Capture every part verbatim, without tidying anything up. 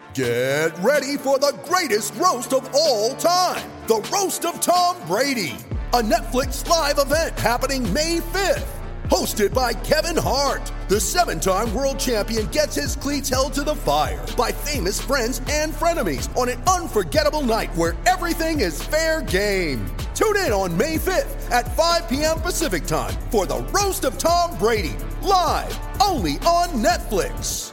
Get ready for the greatest roast of all time, the Roast of Tom Brady, a Netflix live event happening May fifth. Hosted by Kevin Hart, the seven-time world champion gets his cleats held to the fire by famous friends and frenemies on an unforgettable night where everything is fair game. Tune in on May fifth at five p.m. Pacific time for the Roast of Tom Brady, live only on Netflix.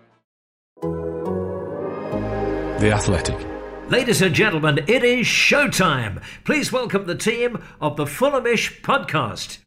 The Athletic. Ladies and gentlemen, it is showtime. Please welcome the team of the Fulhamish podcast.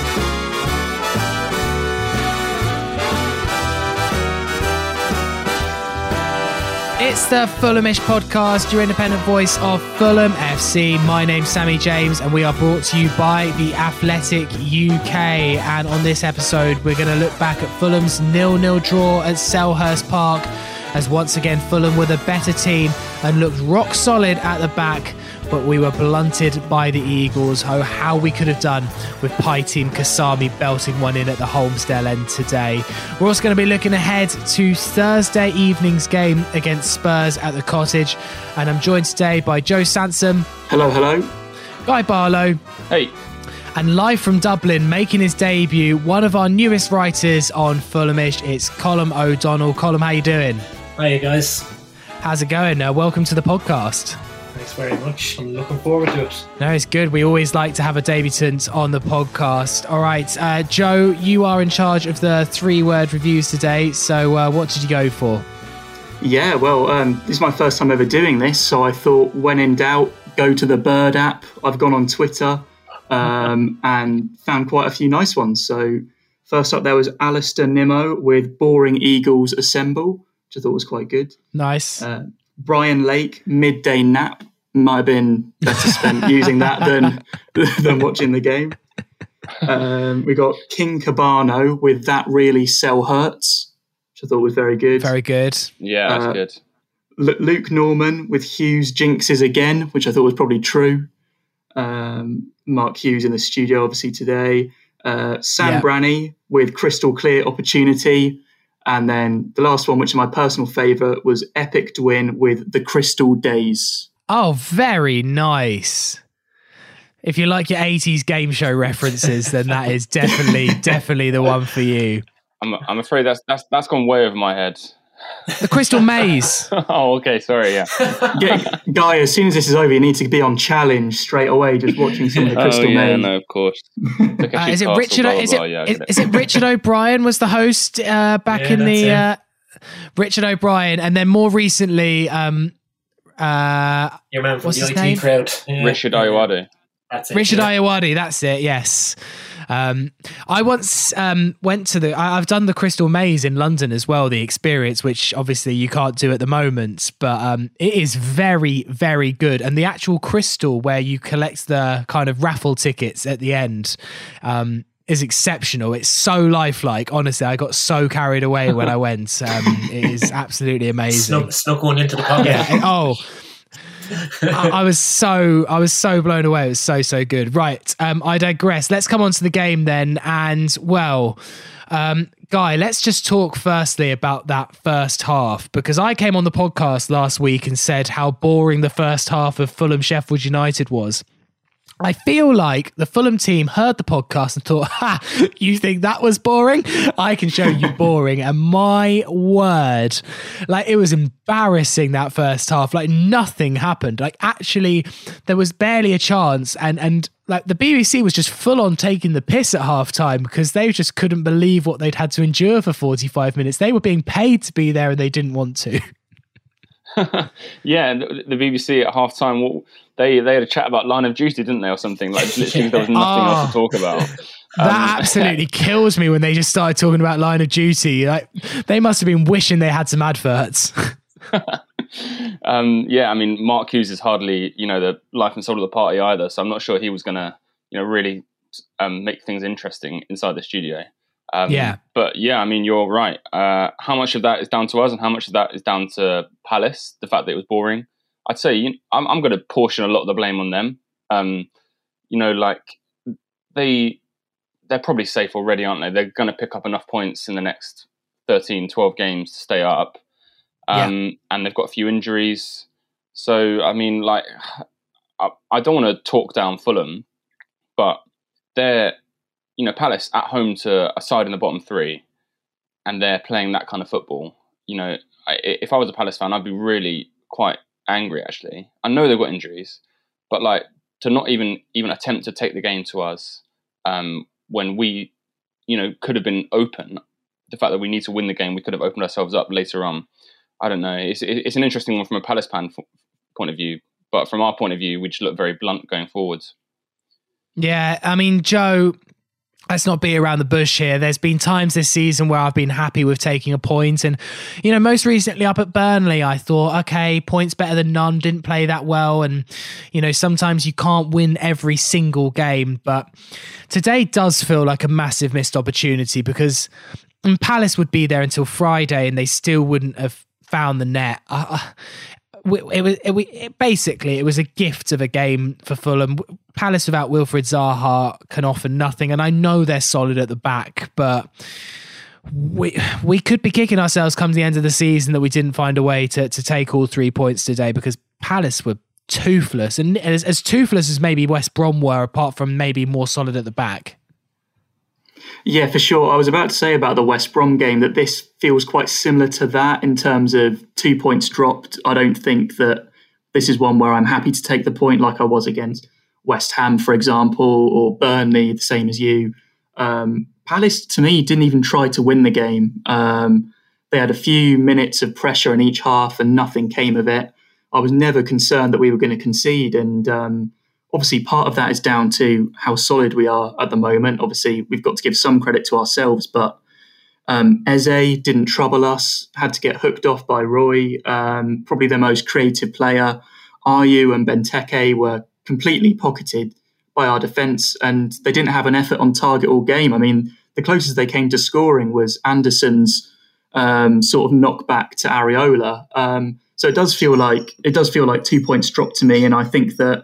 It's the Fulhamish podcast, your independent voice of Fulham F C. My name's Sammy James and we are brought to you by The Athletic U K. And on this episode, we're going to look back at Fulham's nil-nil draw at Selhurst Park, as once again Fulham were the better team and looked rock solid at the back, but we were blunted by the Eagles. Oh, how we could have done with Pie Team Kasami belting one in at the Holmesdale end today. We're also going to be looking ahead to Thursday evening's game against Spurs at the Cottage, and I'm joined today by Joe Sansom. Hello, hello. Guy Barlow. Hey. And live from Dublin, making his debut, one of our newest writers on Fulhamish, it's Colm O'Donnell. Colm, how you doing? Hi, guys. How's it going? Uh, welcome to the podcast. Thanks very much. I'm looking forward to it. No, it's good. We always like to have a debutant on the podcast. All right, uh, Joe, you are in charge of the three-word reviews today. So uh, what did you go for? Yeah, well, um, this is my first time ever doing this, so I thought when in doubt, go to the Bird app. I've gone on Twitter um, and found quite a few nice ones. So first up there was Alistair Nimmo with Boring Eagles Assemble, which I thought was quite good. Nice. Uh, Brian Lake, Midday Nap. Might have been better spent using that than than watching the game. Um, we got King Cabano with That Really Sell Hurts, which I thought was very good. Very good. Yeah, that's uh, good. L- Luke Norman with Hughes Jinxes Again, which I thought was probably true. Um, Mark Hughes in the studio, obviously, today. Uh, Sam yep. Branny with Crystal Clear Opportunity. And then the last one, which is my personal favourite, was Epic Dwin with The Crystal Days. Oh, very nice. If you like your eighties game show references, then that is definitely, definitely the one for you. I'm I'm afraid that's that's that's gone way over my head. The Crystal Maze. Oh, okay, sorry, yeah. yeah. Guy, as soon as this is over, you need to be on challenge straight away, just watching some of the Crystal oh, yeah, Maze. no, of course. Uh, is it Richard? Blah, blah, is it, blah, yeah, is, it. is it Richard O'Brien was the host uh, back Yeah, in the uh, him. Richard O'Brien, and then more recently, um, uh, Your man from what's the his I T name? crowd. Yeah. Richard Ayoade. That's it. Richard yeah. Ayoade. That's it. Yes. Um, I once um, went to the. I, I've done the Crystal Maze in London as well. The experience, which obviously you can't do at the moment, but um, it is very, very good. And the actual crystal where you collect the kind of raffle tickets at the end um, is exceptional. It's so lifelike. Honestly, I got so carried away when I went. Um, it is absolutely amazing. Snuck, snuck one into the pocket. Yeah. and- oh. I, I was so I was so blown away. It was so so good. Right, um, I digress. Let's come on to the game then. And well, um, Guy, let's just talk firstly about that first half, because I came on the podcast last week and said how boring the first half of Fulham Sheffield United was. I feel like the Fulham team heard the podcast and thought, ha, you think that was boring? I can show you boring. And my word, like it was embarrassing that first half. Like nothing happened. Like actually there was barely a chance. And, and like the B B C was just full on taking the piss at half time because they just couldn't believe what they'd had to endure for forty-five minutes. They were being paid to be there and they didn't want to. Yeah, the, the B B C at half time, well, they they had a chat about Line of Duty, didn't they, or something? Like literally there was nothing oh, else to talk about. That Um, absolutely kills me when they just started talking about Line of Duty. Like they must have been wishing they had some adverts. um, yeah, I mean, Mark Hughes is hardly, you know, the life and soul of the party either. So I'm not sure he was going to, you know, really um, make things interesting inside the studio. Um, Yeah. But yeah, I mean, you're right. Uh, how much of that is down to us and how much of that is down to Palace, the fact that it was boring? I'd say you know, I'm, I'm going to portion a lot of the blame on them. Um, you know, like they, they're probably safe already, aren't they? They're going to pick up enough points in the next thirteen, twelve games to stay up. um, Yeah. and they've got a few injuries. So I mean, like, I, I don't want to talk down Fulham, but they're, you know, Palace at home to a side in the bottom three, and they're playing that kind of football. You know, I, if I was a Palace fan, I'd be really quite angry. Actually, I know they've got injuries, but like to not even even attempt to take the game to us um, when we, you know, could have been open. The fact that we need to win the game, we could have opened ourselves up later on. I don't know. It's it's an interesting one from a Palace fan point of view, but from our point of view, we just look very blunt going forwards. Yeah, I mean, Joe, let's not beat around the bush here. There's been times this season where I've been happy with taking a point. And, you know, most recently up at Burnley, I thought, okay, points better than none, didn't play that well. And, you know, sometimes you can't win every single game. But today does feel like a massive missed opportunity, because Palace would be there until Friday and they still wouldn't have found the net. Uh, It was it, it, basically it was a gift of a game for Fulham. Palace without Wilfried Zaha can offer nothing, and I know they're solid at the back, but we we could be kicking ourselves come the end of the season that we didn't find a way to to take all three points today, because Palace were toothless, and as, as toothless as maybe West Brom were, apart from maybe more solid at the back. Yeah, for sure. I was about to say about the West Brom game that this feels quite similar to that in terms of two points dropped. I don't think that this is one where I'm happy to take the point like I was against West Ham, for example, or Burnley, the same as you. Um, Palace, to me, didn't even try to win the game. Um, they had a few minutes of pressure in each half and nothing came of it. I was never concerned that we were going to concede, and um, obviously, part of that is down to how solid we are at the moment. Obviously, we've got to give some credit to ourselves, but um, Eze didn't trouble us, had to get hooked off by Roy, um, probably the most creative player. Ayew and Benteke were completely pocketed by our defence, and they didn't have an effort on target all game. I mean, the closest they came to scoring was Anderson's um, sort of knockback to Areola. Um, so it does feel like it does feel like two points dropped to me, and I think that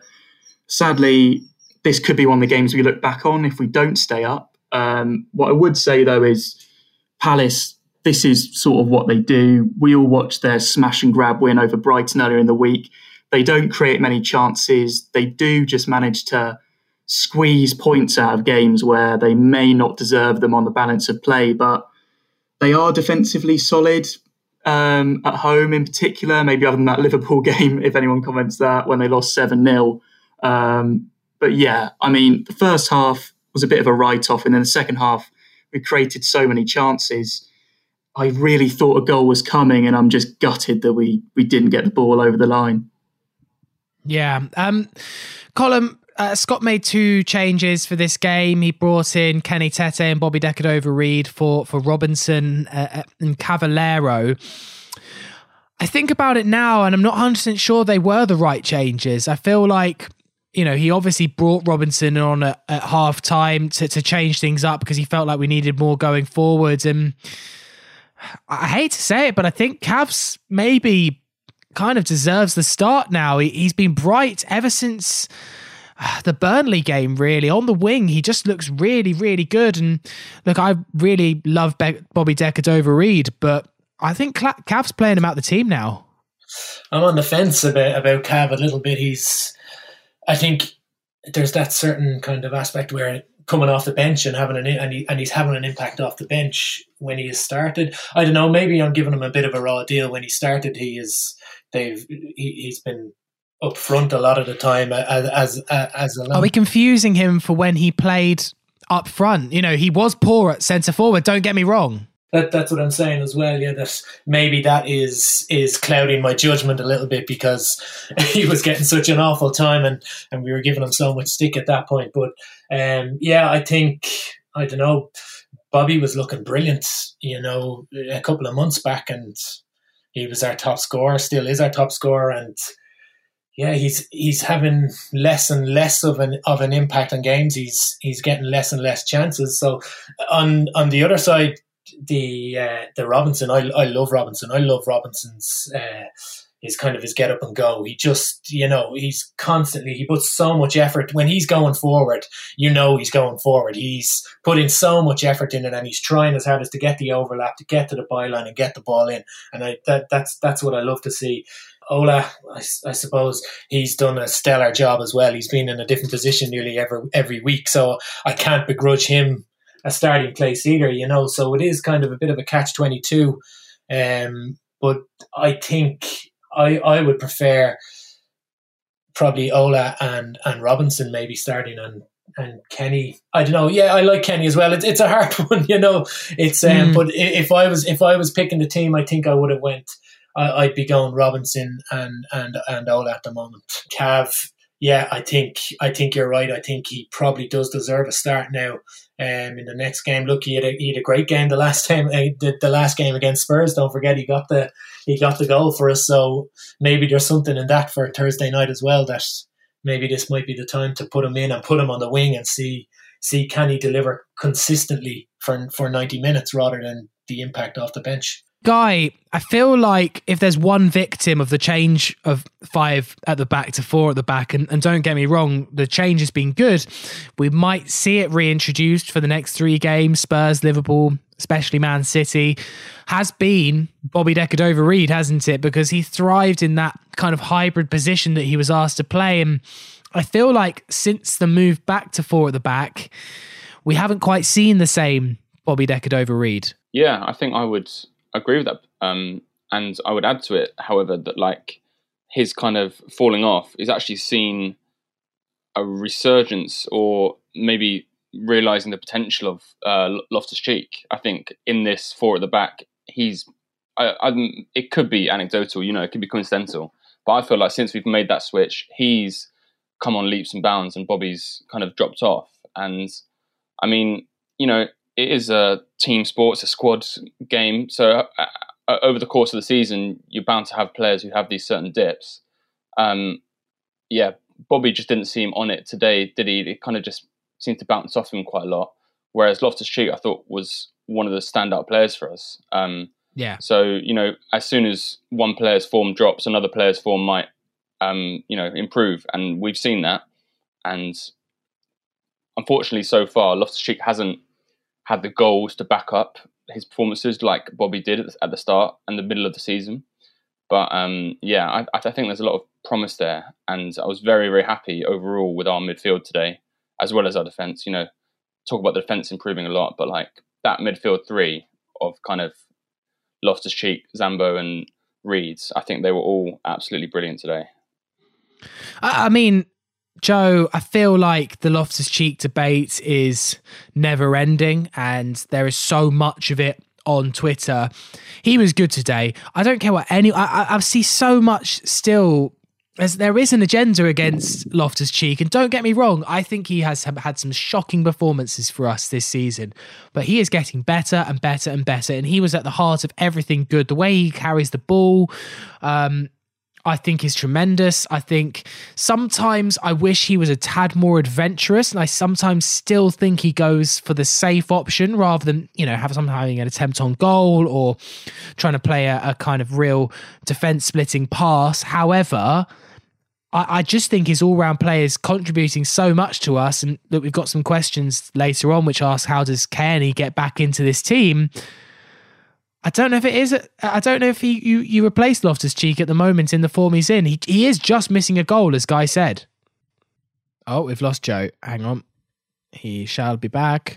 sadly, this could be one of the games we look back on if we don't stay up. Um, what I would say, though, is Palace, this is sort of what they do. We all watched their smash and grab win over Brighton earlier in the week. They don't create many chances. They do just manage to squeeze points out of games where they may not deserve them on the balance of play, but they are defensively solid um, at home in particular, maybe other than that Liverpool game, if anyone comments that, when they lost seven nil. Um, but yeah, I mean, the first half was a bit of a write-off, and then the second half, we created so many chances. I really thought a goal was coming, and I'm just gutted that we we didn't get the ball over the line. Yeah. Um, Colin, uh, Scott made two changes for this game. He brought in Kenny Tete and Bobby Decordova-Reid for, for Robinson uh, and Cavallero. I think about it now, and I'm not one hundred percent sure they were the right changes. I feel like, you know, he obviously brought Robinson on at, at half time to, to change things up because he felt like we needed more going forwards. And I hate to say it, but I think Cavs maybe kind of deserves the start now. He, he's been bright ever since the Burnley game, really. On the wing, he just looks really, really good. And look, I really love Be- Bobby Decordova-Reid, but I think Cav's playing him out the team now. I'm on the fence about, about Cav a little bit. He's, I think there's that certain kind of aspect where coming off the bench and having an and, he, and he's having an impact off the bench when he has started. I don't know. Maybe I'm giving him a bit of a raw deal. When he started, he is they've he, he's been up front a lot of the time as as as a. Are we confusing him for when he played up front? You know, he was poor at centre forward. Don't get me wrong. That, that's what I'm saying as well. Yeah, that maybe that is is clouding my judgment a little bit because he was getting such an awful time and, and we were giving him so much stick at that point. But um, yeah, I think, I don't know, Bobby was looking brilliant, you know, a couple of months back, and he was our top scorer, still is our top scorer, and yeah, he's he's having less and less of an of an impact on games. He's he's getting less and less chances. So on on the other side, the uh, the Robinson, I I love Robinson. I love Robinson's uh, his kind of his get up and go. He just, you know, he's constantly, he puts so much effort. When he's going forward, you know he's going forward. He's putting so much effort in it, and he's trying his hardest to get the overlap, to get to the byline and get the ball in. And I, that that's that's what I love to see. Ola, I, I suppose he's done a stellar job as well. He's been in a different position nearly every every week, so I can't begrudge him a starting place either, you know. So it is kind of a bit of a catch twenty-two. Um, but I think I I would prefer probably Ola and, and Robinson maybe starting, and and Kenny. I don't know. Yeah, I like Kenny as well. It's it's a hard one, you know. It's um, mm. But if I was if I was picking the team, I think I would have went. I'd be going Robinson and, and, and Ola at the moment. Cav, yeah, I think I think you're right. I think he probably does deserve a start now. Um, in the next game, look, he had a, he had a great game the last time. Uh, the, the last game against Spurs. Don't forget, he got the he got the goal for us. So maybe there's something in that for Thursday night as well. That maybe this might be the time to put him in and put him on the wing and see see can he deliver consistently for for ninety minutes rather than the impact off the bench. Guy, I feel like if there's one victim of the change of five at the back to four at the back, and, and don't get me wrong, the change has been good, we might see it reintroduced for the next three games, Spurs, Liverpool, especially Man City, has been Bobby Decordova-Reid, hasn't it? Because he thrived in that kind of hybrid position that he was asked to play. And I feel like since the move back to four at the back, we haven't quite seen the same Bobby Decordova-Reid. Yeah, I think I would agree with that. Um, and I would add to it, however, that like his kind of falling off is actually seen a resurgence, or maybe realising the potential of uh, Loftus-Cheek. I think in this four at the back, he's, I, I, it could be anecdotal, you know, it could be coincidental, but I feel like since we've made that switch, he's come on leaps and bounds and Bobby's kind of dropped off. And I mean, you know, it is a team sport, it's a squad game. So uh, over the course of the season, you're bound to have players who have these certain dips. Um, yeah, Bobby just didn't seem on it today, did he? It kind of just seemed to bounce off him quite a lot. Whereas Loftus-Cheek, I thought, was one of the standout players for us. Um, yeah. So, you know, as soon as one player's form drops, another player's form might, um, you know, improve. And we've seen that. And unfortunately, so far, Loftus-Cheek hasn't had the goals to back up his performances like Bobby did at the, at the start and the middle of the season. But um, yeah, I, I think there's a lot of promise there. And I was very, very happy overall with our midfield today, as well as our defence. You know, talk about the defence improving a lot, but like that midfield three of kind of Loftus-Cheek, Zambo and Reeds, I think they were all absolutely brilliant today. I, I mean, Joe, I feel like the Loftus-Cheek debate is never ending and there is so much of it on Twitter. He was good today. I don't care what any... I, I, I see so much still... As there is an agenda against Loftus-Cheek, and don't get me wrong, I think he has had some shocking performances for us this season, but he is getting better and better and better, and he was at the heart of everything good. The way he carries the ball, um, I think is tremendous. I think sometimes I wish he was a tad more adventurous, and I sometimes still think he goes for the safe option rather than, you know, have someone having an attempt on goal or trying to play a, a kind of real defense splitting pass. However, I, I just think his all-round play is contributing so much to us, and that we've got some questions later on which ask, how does Kenny get back into this team? I don't know if it is. I don't know if he, you you replace Loftus-Cheek at the moment in the form he's in. He he is just missing a goal, as Guy said. Oh, we've lost Joe. Hang on. He shall be back.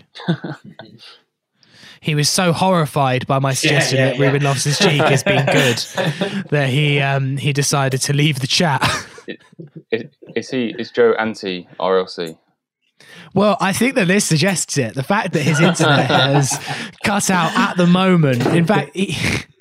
He was so horrified by my suggestion yeah, yeah, that yeah. Ruben Loftus-Cheek has been good that he um he decided to leave the chat. is, is he is Joe anti R L C? Well, I think the list suggests it. The fact that his internet has cut out at the moment. In fact, he...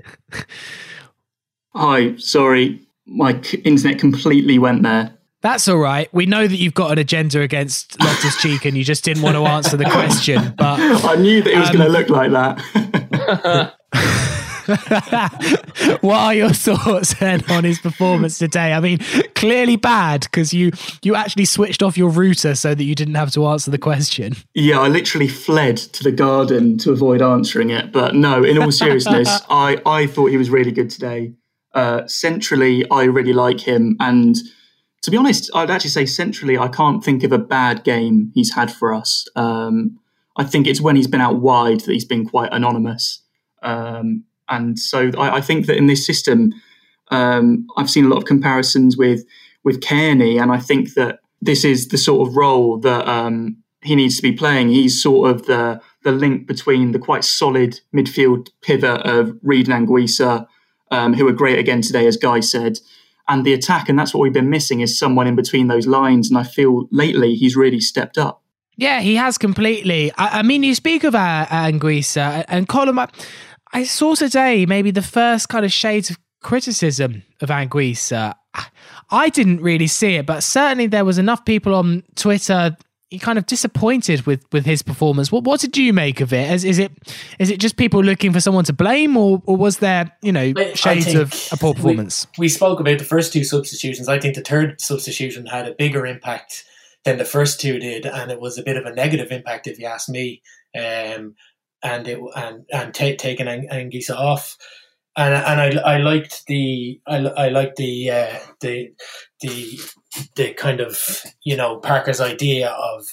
Hi, sorry, my internet completely went there. That's all right. We know that you've got an agenda against Loftus-Cheek and you just didn't want to answer the question. But I knew that it was um, going to look like that. What are your thoughts then on his performance today? I mean, clearly bad because you you actually switched off your router so that you didn't have to answer the question. Yeah, I literally fled to the garden to avoid answering it. But no, in all seriousness, I, I thought he was really good today. Uh, centrally, I really like him. And to be honest, I'd actually say centrally, I can't think of a bad game he's had for us. Um, I think it's when he's been out wide that he's been quite anonymous. Um, and so I, I think that in this system, um, I've seen a lot of comparisons with with Kearney, and I think that this is the sort of role that um, he needs to be playing. He's sort of the the link between the quite solid midfield pivot of Reid and Anguissa, um, who are great again today, as Guy said, and the attack. And that's what we've been missing, is someone in between those lines. And I feel lately he's really stepped up. Yeah, he has completely. I, I mean, you speak of uh, Anguissa and Colin. I, I saw today maybe the first kind of shades of criticism of Anguissa. I didn't really see it, but certainly there was enough people on Twitter kind of disappointed with, with his performance. What what did you make of it? Is, is it is it just people looking for someone to blame, or, or was there, you know, shades of a poor performance? We, we spoke about the first two substitutions. I think the third substitution had a bigger impact than the first two did, and it was a bit of a negative impact, if you ask me. Um, and it and and t- taking Anguissa off. And and I I liked the I, I liked the uh, the the the kind of, you know, Parker's idea of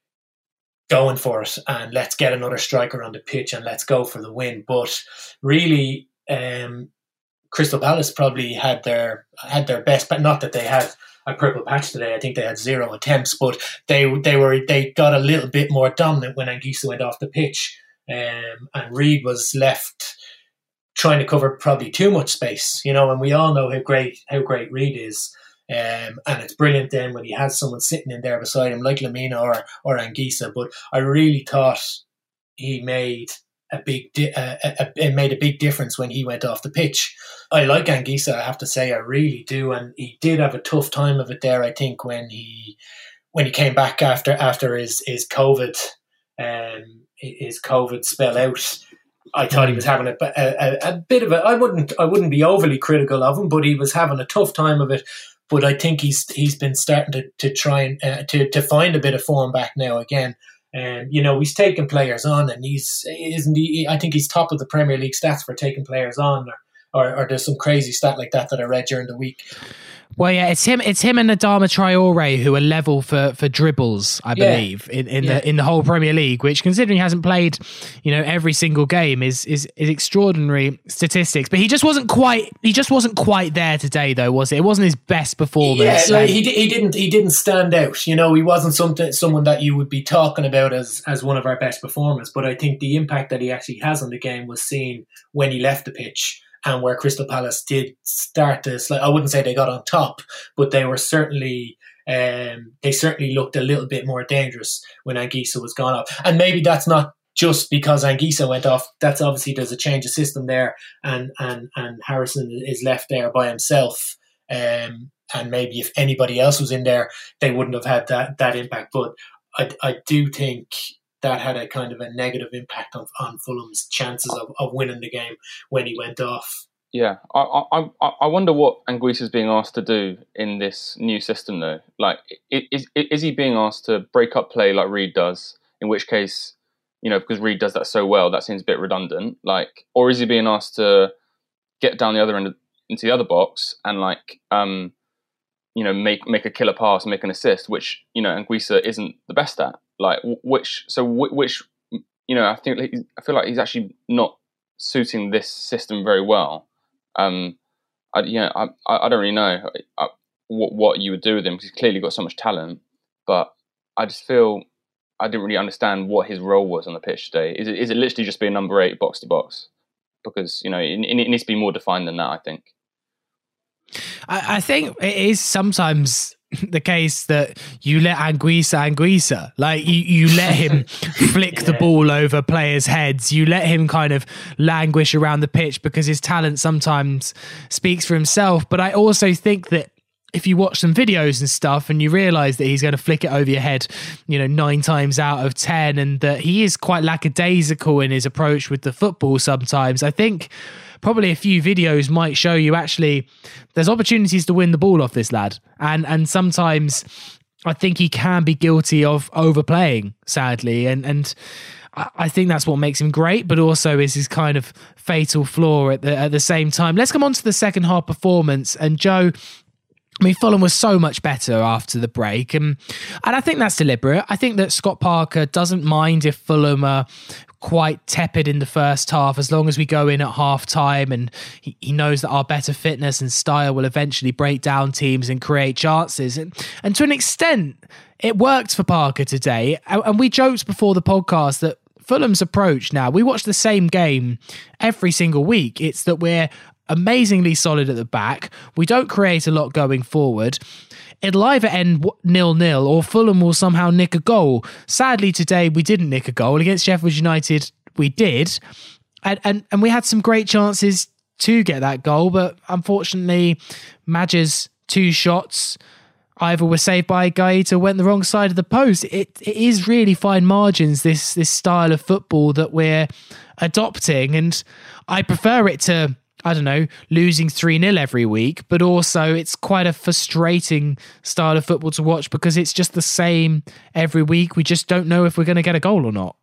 going for it and let's get another striker on the pitch and let's go for the win. But really, um, Crystal Palace probably had their had their best, but not that they had a purple patch today. I think they had zero attempts, but they they were they got a little bit more dominant when Anguissa went off the pitch, um, and Reid was left trying to cover probably too much space, you know, and we all know how great how great Reid is. Um, and it's brilliant then when he has someone sitting in there beside him like Lamina or or Anguissa. But I really thought he made a big di- uh, a, a, made a big difference when he went off the pitch. I like Anguissa, I have to say, I really do, and he did have a tough time of it there. I think when he when he came back after after his his COVID um his COVID spell out. I thought he was having a, a, a bit of a. I wouldn't. I wouldn't be overly critical of him, but he was having a tough time of it. But I think he's he's been starting to to try and uh, to to find a bit of form back now again. And um, you know, he's taking players on, and he's isn't he? I think he's top of the Premier League stats for taking players on, or, or, or there's some crazy stat like that that I read during the week. Well, yeah, it's him. It's him and Adama Traore who are level for, for dribbles, I believe, yeah. in, in yeah. the in the whole Premier League. Which, considering he hasn't played, you know, every single game, is is is extraordinary statistics. But he just wasn't quite. He just wasn't quite there today, though, was it? It wasn't his best performance. Yeah, like he he didn't he didn't stand out. You know, he wasn't something someone that you would be talking about as as one of our best performers. But I think the impact that he actually has on the game was seen when he left the pitch. And where Crystal Palace did start to, I wouldn't say they got on top, but they were certainly, um, they certainly looked a little bit more dangerous when Anguissa was gone off. And maybe that's not just because Anguissa went off. That's obviously there's a change of system there, and and and Harrison is left there by himself. Um, and maybe if anybody else was in there, they wouldn't have had that that impact. But I I do think that had a kind of a negative impact on, on Fulham's chances of, of winning the game when he went off. Yeah, I I I wonder what Anguissa is being asked to do in this new system, though. Like, is is he being asked to break up play like Reid does? In which case, you know, because Reid does that so well, that seems a bit redundant. Like, or is he being asked to get down the other end of, into the other box and like, um, you know, make make a killer pass, make an assist, which, you know, Anguissa isn't the best at. Like, which, so which, you know, I think I feel like he's actually not suiting this system very well. Um, I, you know, I, I don't really know I, what what you would do with him, because he's clearly got so much talent. But I just feel I didn't really understand what his role was on the pitch today. Is it is it literally just being number eight, box to box? Because, you know, it, it needs to be more defined than that, I think. I, I think it is sometimes the case that you let Anguissa Anguissa, like you, you let him flick yeah. the ball over players' heads. You let him kind of languish around the pitch because his talent sometimes speaks for himself. But I also think that if you watch some videos and stuff and you realise that he's going to flick it over your head, you know, nine times out of ten, and that he is quite lackadaisical in his approach with the football sometimes, I think probably a few videos might show you actually there's opportunities to win the ball off this lad. And and sometimes I think he can be guilty of overplaying, sadly. And and I think that's what makes him great, but also is his kind of fatal flaw at the at the same time. Let's come on to the second half performance. And Joe, I mean, Fulham was so much better after the break. And, and I think that's deliberate. I think that Scott Parker doesn't mind if Fulham are quite tepid in the first half, as long as we go in at half time and he, he knows that our better fitness and style will eventually break down teams and create chances. And, and to an extent, it worked for Parker today. And, and we joked before the podcast that Fulham's approach now, we watch the same game every single week. It's that we're amazingly solid at the back. We don't create a lot going forward. It'll either end nil-nil or Fulham will somehow nick a goal. Sadly, today we didn't nick a goal. Against Sheffield United, we did. And, and, and we had some great chances to get that goal, but unfortunately, Maja's two shots either were saved by Gaeta or went the wrong side of the post. It, it is really fine margins, this, this style of football that we're adopting. And I prefer it to, I don't know, losing three nil every week, but also it's quite a frustrating style of football to watch because it's just the same every week. We just don't know if we're going to get a goal or not.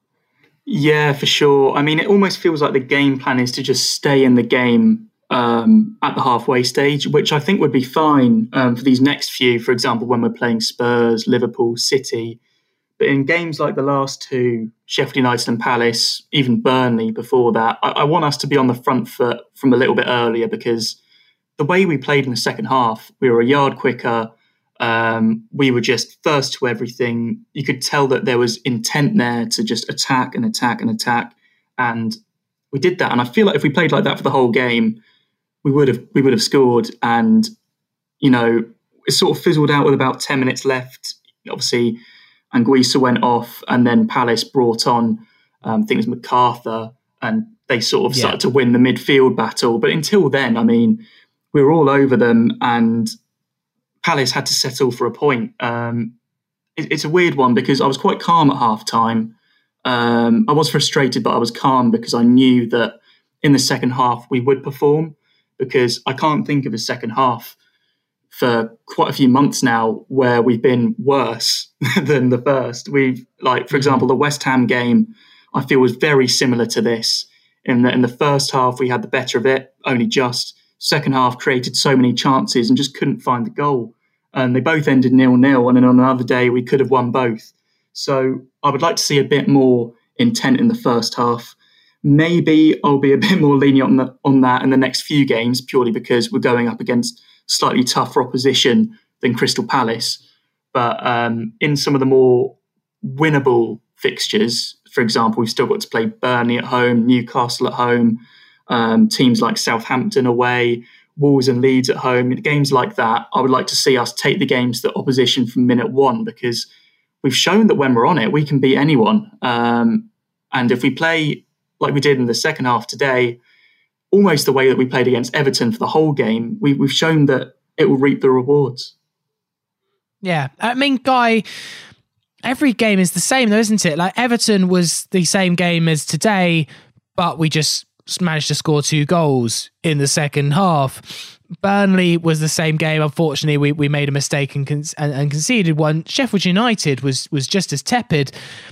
Yeah, for sure. I mean, it almost feels like the game plan is to just stay in the game um, at the halfway stage, which I think would be fine um, for these next few, for example, when we're playing Spurs, Liverpool, City. But in games like the last two, Sheffield United and Palace, even Burnley before that, I, I want us to be on the front foot from a little bit earlier, because the way we played in the second half, we were a yard quicker. Um, we were just first to everything. You could tell that there was intent there to just attack and attack and attack. And we did that. And I feel like if we played like that for the whole game, we would have we would have scored. And, you know, it sort of fizzled out with about ten minutes left. Obviously, Anguissa went off, and then Palace brought on, um, I think it was MacArthur, and they sort of started yeah. to win the midfield battle. But until then, I mean, we were all over them, and Palace had to settle for a point. Um, it, it's a weird one because I was quite calm at half time. Um, I was frustrated, but I was calm because I knew that in the second half we would perform, because I can't think of a second half for quite a few months now where we've been worse than the first. We've, like, for example, the West Ham game, I feel was very similar to this. In the, in the first half, we had the better of it, only just. Second half created so many chances and just couldn't find the goal. And they both ended nil-nil, and then on another day, we could have won both. So I would like to see a bit more intent in the first half. Maybe I'll be a bit more lenient on, the, on that in the next few games, purely because we're going up against slightly tougher opposition than Crystal Palace. But um, in some of the more winnable fixtures, for example, we've still got to play Burnley at home, Newcastle at home, um, teams like Southampton away, Wolves and Leeds at home. In games like that, I would like to see us take the games to the opposition from minute one, because we've shown that when we're on it, we can beat anyone. Um, and if we play like we did in the second half today, almost the way that we played against Everton for the whole game, we, we've shown that it will reap the rewards. Yeah, I mean, Guy, every game is the same though, isn't it? Like, Everton was the same game as today, but we just managed to score two goals in the second half. Burnley was the same game. Unfortunately, we, we made a mistake and, con- and, and conceded one. Sheffield United was was just as tepid.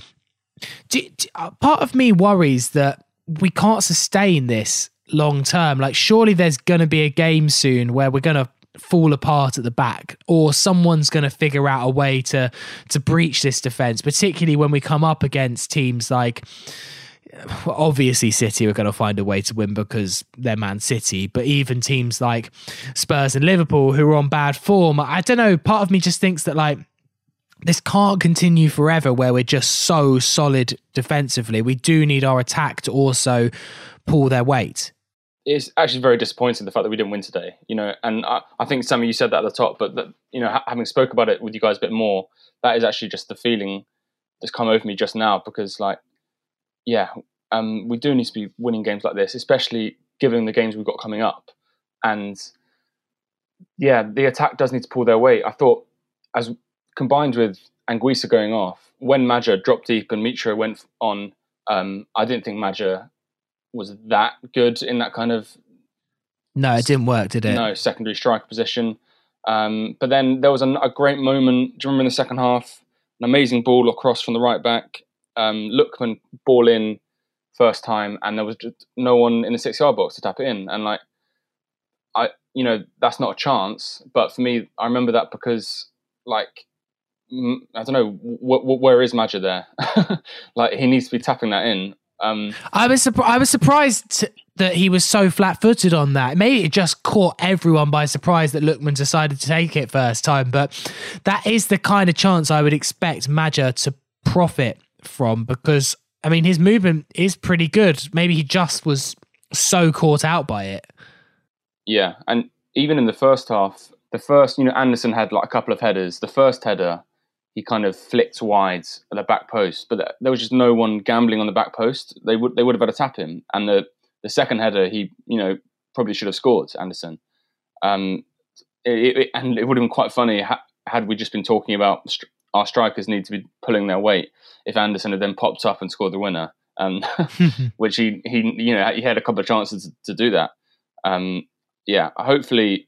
Do, do, part of me worries that we can't sustain this long term. Like, surely there's going to be a game soon where we're going to fall apart at the back, or someone's going to figure out a way to to breach this defense, particularly when we come up against teams like, well, obviously City are going to find a way to win because they're Man City, but even teams like Spurs and Liverpool who are on bad form, I don't know, part of me just thinks that, like, this can't continue forever where we're just so solid defensively. We do need our attack to also pull their weight. It's actually very disappointing, the fact that we didn't win today, you know, and I, I think some of you said that at the top, but that, you know, ha- having spoke about it with you guys a bit more, that is actually just the feeling that's come over me just now, because, like, yeah, um, we do need to be winning games like this, especially given the games we've got coming up. And yeah, the attack does need to pull their weight. I thought, as combined with Anguissa going off, when Maja dropped deep and Mitra went on, um, I didn't think Maja was that good in that kind of No, it didn't work, did it? No, secondary striker position. Um, but then there was a, a great moment. Do you remember in the second half? An amazing ball across from the right back. Um, Lookman ball in first time, and there was just no one in the six-yard box to tap it in. And like, I, you know, that's not a chance. But for me, I remember that because, like, I don't know, w- w- where is Maja there? Like, he needs to be tapping that in. Um, I was surp- I was surprised that he was so flat-footed on that. Maybe it just caught everyone by surprise that Lookman decided to take it first time, but that is the kind of chance I would expect Maja to profit from, because, I mean, his movement is pretty good. Maybe he just was so caught out by it. Yeah, and even in the first half, the first, you know, Anderson had like a couple of headers. The first header, he kind of flicked wide at the back post, but there was just no one gambling on the back post. They would they would have had to tap him. And the, the second header, he, you know, probably should have scored, Anderson. Um, it, it, and it would have been quite funny ha- had we just been talking about st- our strikers need to be pulling their weight if Anderson had then popped up and scored the winner, um, which he, he, you know, he had a couple of chances to, to do that. Um, yeah, hopefully,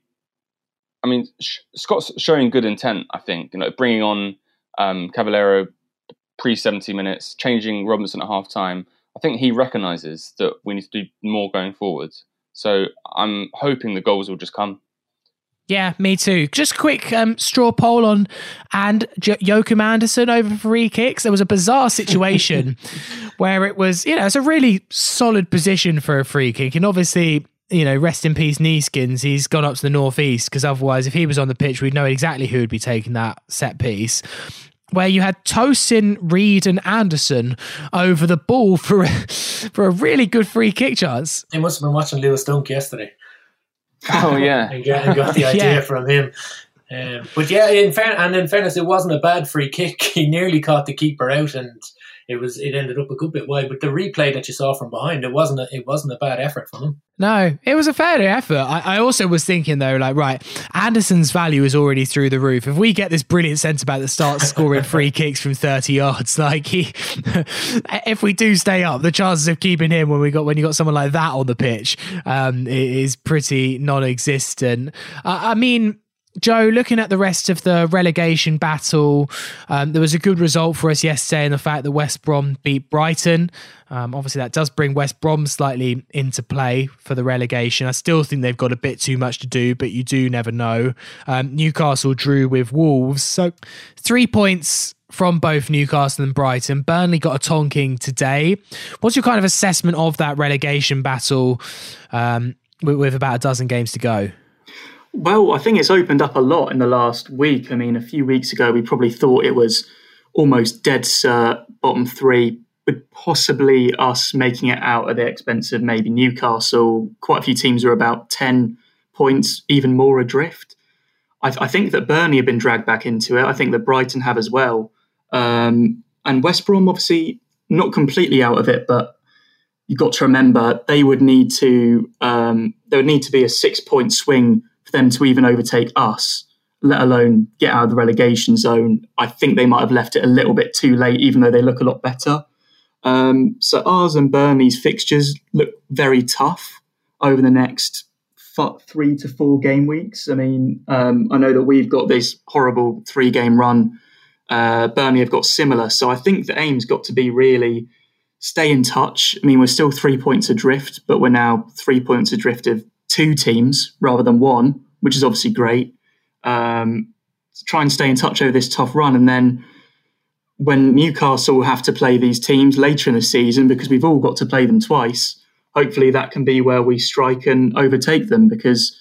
I mean, Scott's showing good intent, I think, you know, bringing on um, Cavallero pre seventy minutes, changing Robinson at half time. I think he recognises that we need to do more going forward. So I'm hoping the goals will just come. Yeah, me too. Just a quick um, straw poll on and J- Joachim Andersen over free kicks. There was a bizarre situation where it was, you know, it's a really solid position for a free kick. And obviously, you know, rest in peace, Neeskins. He's gone up to the northeast, because otherwise, if he was on the pitch, we'd know exactly who would be taking that set piece. Where you had Tosin, Reed, and Anderson over the ball for a, for a really good free kick chance. They must have been watching Lewis Dunk yesterday. Oh yeah, and, got, and got the idea yeah. from him. Um, but yeah, in fair, and in fairness, it wasn't a bad free kick. He nearly caught the keeper out, and it was it ended up a good bit wide. But the replay that you saw from behind, it wasn't a, it wasn't a bad effort from him. No, it was a fair effort. I, I also was thinking though, like, right, Anderson's value is already through the roof. If we get this brilliant centre back that starts scoring free kicks from thirty yards, like he, if we do stay up, the chances of keeping him when we got when you got someone like that on the pitch um, is pretty non-existent. Uh, I mean. Joe, looking at the rest of the relegation battle, um, there was a good result for us yesterday in the fact that West Brom beat Brighton. Um, obviously, that does bring West Brom slightly into play for the relegation. I still think they've got a bit too much to do, but you do never know. Um, Newcastle drew with Wolves. So three points from both Newcastle and Brighton. Burnley got a tonking today. What's your kind of assessment of that relegation battle um, with, with about a dozen games to go? Well, I think it's opened up a lot in the last week. I mean, a few weeks ago, we probably thought it was almost dead cert, bottom three, with possibly us making it out at the expense of maybe Newcastle. Quite a few teams are about ten points, even more adrift. I, I think that Burnley have been dragged back into it. I think that Brighton have as well. Um, and West Brom, obviously, not completely out of it, but you've got to remember they would need to, um, there would need to be a six-point swing for them to even overtake us, let alone get out of the relegation zone. I think they might have left it a little bit too late, even though they look a lot better. Um, so ours and Burnley's fixtures look very tough over the next f- three to four game weeks. I mean, um, I know that we've got this horrible three-game run. Uh, Burnley have got similar. So I think the aim's got to be really stay in touch. I mean, we're still three points adrift, but we're now three points adrift of two teams rather than one, which is obviously great. Um, try and stay in touch over this tough run. And then when Newcastle have to play these teams later in the season, because we've all got to play them twice, hopefully that can be where we strike and overtake them, because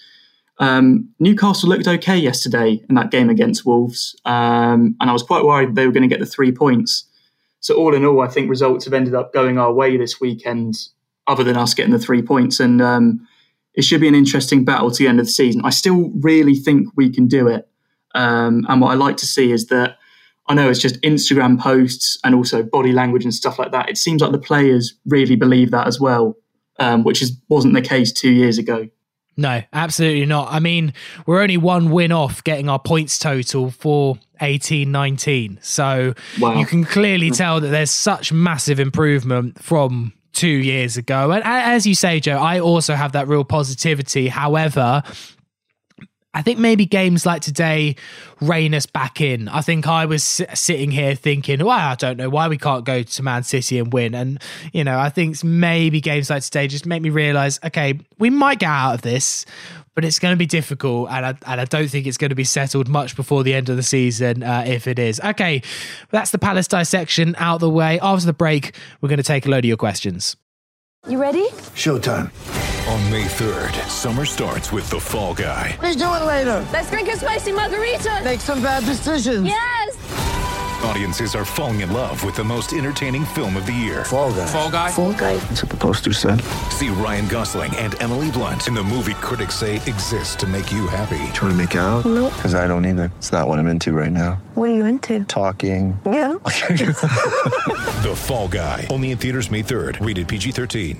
um, Newcastle looked okay yesterday in that game against Wolves. Um, and I was quite worried they were going to get the three points. So all in all, I think results have ended up going our way this weekend, other than us getting the three points. And um, it should be an interesting battle to the end of the season. I still really think we can do it. Um, and what I like to see is that, I know it's just Instagram posts and also body language and stuff like that. It seems like the players really believe that as well, um, which is, wasn't the case two years ago. No, absolutely not. I mean, we're only one win off getting our points total for eighteen nineteen. So wow. You can clearly tell that there's such massive improvement from two years ago. And as you say, Joe, I also have that real positivity. However, I think maybe games like today rein us back in. I think I was sitting here thinking, well, I don't know why we can't go to Man City and win. And, you know, I think maybe games like today just make me realise, okay, we might get out of this, but it's going to be difficult. And I, and I don't think it's going to be settled much before the end of the season, uh, if it is. Okay, that's the Palace dissection out of the way. After the break, we're going to take a load of your questions. You ready? Showtime. On May third, summer starts with The Fall Guy. Let's do it later. Let's drink a spicy margarita. Make some bad decisions. Yes. Audiences are falling in love with the most entertaining film of the year. Fall Guy. Fall Guy? Fall guy. That's what the poster said. See Ryan Gosling and Emily Blunt in the movie critics say exists to make you happy. Trying to make it out? Nope. Because I don't either. It's not what I'm into right now. What are you into? Talking. Yeah. The Fall Guy. Only in theaters May third. Rated P G thirteen.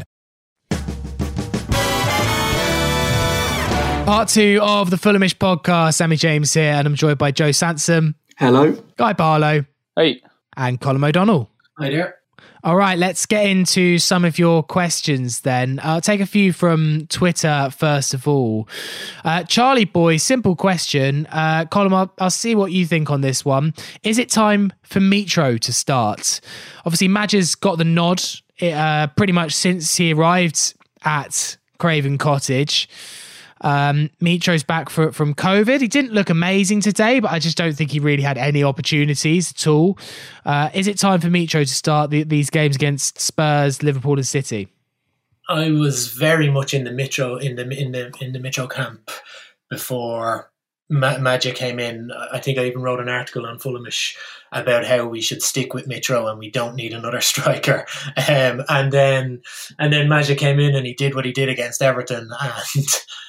Part two of the Fulhamish podcast. Sammy James here, and I'm joined by Joe Sansom. Hello. Guy Barlow. Hey. And Colin O'Donnell. Hi there. All right, let's get into some of your questions then. I'll take a few from Twitter first of all. Uh, Charlie Boy, simple question. Uh, Colin, I'll, I'll see what you think on this one. Is it time for Mitro to start? Obviously, Maja's got the nod uh, pretty much since he arrived at Craven Cottage. Um, Mitro's back for, from COVID. He didn't look amazing today, but I just don't think he really had any opportunities at all. Uh, is it time for Mitro to start the, these games against Spurs, Liverpool, and City? I was very much in the Mitro in the in the in the Mitro camp before Ma- Maja came in. I think I even wrote an article on Fulhamish about how we should stick with Mitro and we don't need another striker. Um, and then and then Maja came in and he did what he did against Everton, and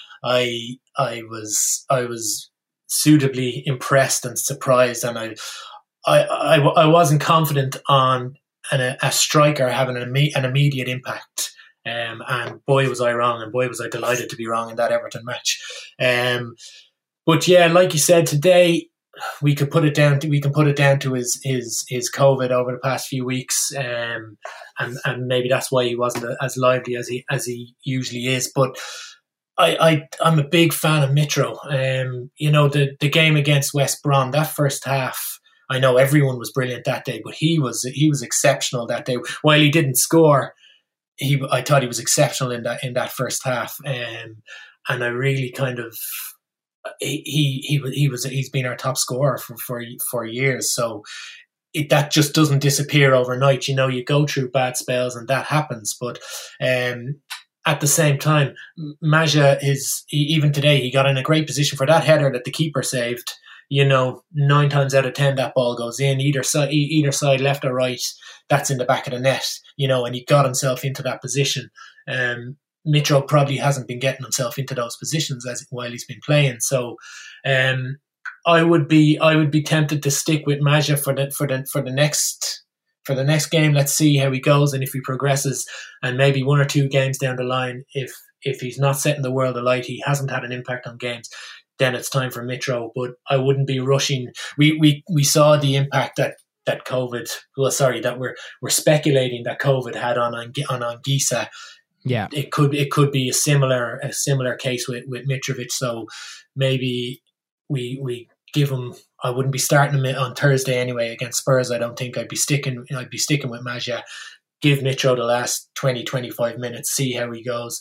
I I was I was suitably impressed and surprised, and I I I, I wasn't confident on an, a striker having an, an immediate impact. Um, and boy was I wrong, and boy was I delighted to be wrong in that Everton match. Um, but yeah, like you said, today we could put it down to we can put it down to his his his COVID over the past few weeks, um, and and maybe that's why he wasn't as lively as he as he usually is, but. I, I, I'm a big fan of Mitro. Um, you know, the, the game against West Brom, that first half, I know everyone was brilliant that day, but he was he was exceptional that day. While he didn't score, he I thought he was exceptional in that in that first half. Um, and I really kind of he he he, he was he's been our top scorer for for, for years. So it, that just doesn't disappear overnight. You know, you go through bad spells and that happens, but. Um, At the same time, Maja is, even today, he got in a great position for that header that the keeper saved. You know, nine times out of ten, that ball goes in, either side, either side, left or right, that's in the back of the net, you know, and he got himself into that position. Um, Mitro probably hasn't been getting himself into those positions as while he's been playing. So um, I would be I would be tempted to stick with Maja for the for the for the next For the next game. Let's see how he goes and if he progresses, and maybe one or two games down the line, if if he's not setting the world alight, he hasn't had an impact on games, then it's time for Mitro. But I wouldn't be rushing. We we we saw the impact that that COVID, well, sorry, that we're we're speculating that COVID had on on on Anguissa. Yeah, it could it could be a similar a similar case with with Mitrovic. So maybe we we give him. I wouldn't be starting him on Thursday anyway against Spurs. I don't think I'd be sticking. I'd be sticking with Maja. Give Mitro the last twenty, twenty-five minutes. See how he goes.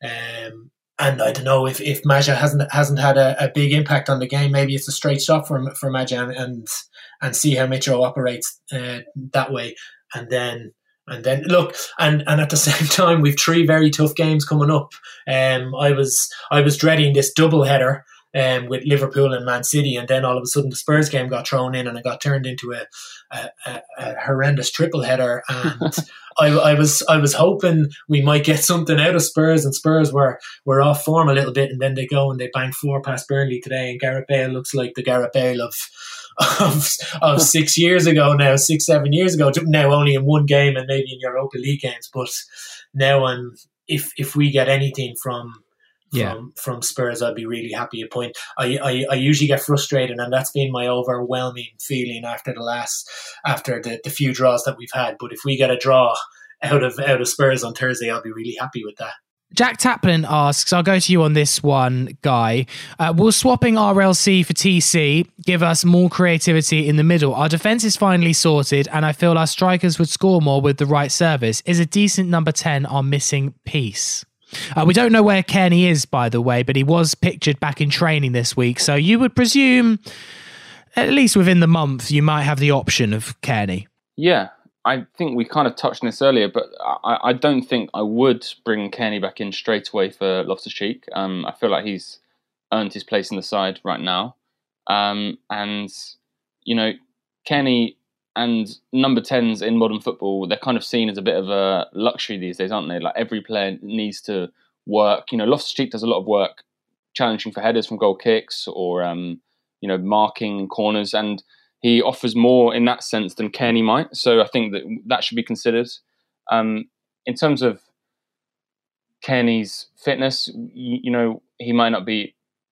Um, and I don't know if, if Maja hasn't hasn't had a, a big impact on the game. Maybe it's a straight stop for for Maja, and and, and see how Mitro operates uh, that way. And then and then look and, and at the same time, we've three very tough games coming up. Um, I was I was dreading this double header. Um, with Liverpool and Man City, and then all of a sudden the Spurs game got thrown in and it got turned into a, a, a, a horrendous triple header. And I, I was I was hoping we might get something out of Spurs, and Spurs were, were off form a little bit, and then they go and they bang four past Burnley today, and Gareth Bale looks like the Gareth Bale of of, of six years ago now, six, seven years ago, now only in one game and maybe in Europa League games. But now I'm, if if we get anything from From, yeah. from Spurs, I'd be really happy a point. I, I, I usually get frustrated, and that's been my overwhelming feeling after the last, after the, the few draws that we've had. But if we get a draw out of out of Spurs on Thursday, I'll be really happy with that. Jack Taplin asks, I'll go to you on this one, Guy. Uh, will swapping R L C for T C give us more creativity in the middle? Our defence is finally sorted, and I feel our strikers would score more with the right service. Is a decent number ten our missing piece? Uh, we don't know where Kearney is, by the way, but he was pictured back in training this week. So you would presume, at least within the month, you might have the option of Kearney. Yeah. I think we kind of touched on this earlier, but I, I don't think I would bring Kearney back in straight away for Loftus-Cheek. Um, I feel like he's earned his place in the side right now. Um, and, you know, Kearney and number tens in modern football, they're kind of seen as a bit of a luxury these days, aren't they? Like every player needs to work. You know, Loftus-Cheek does a lot of work challenging for headers from goal kicks or, um, you know, marking corners, and he offers more in that sense than Kearney might. So I think that that should be considered. Um, in terms of Kearney's fitness, you, you know, he might not be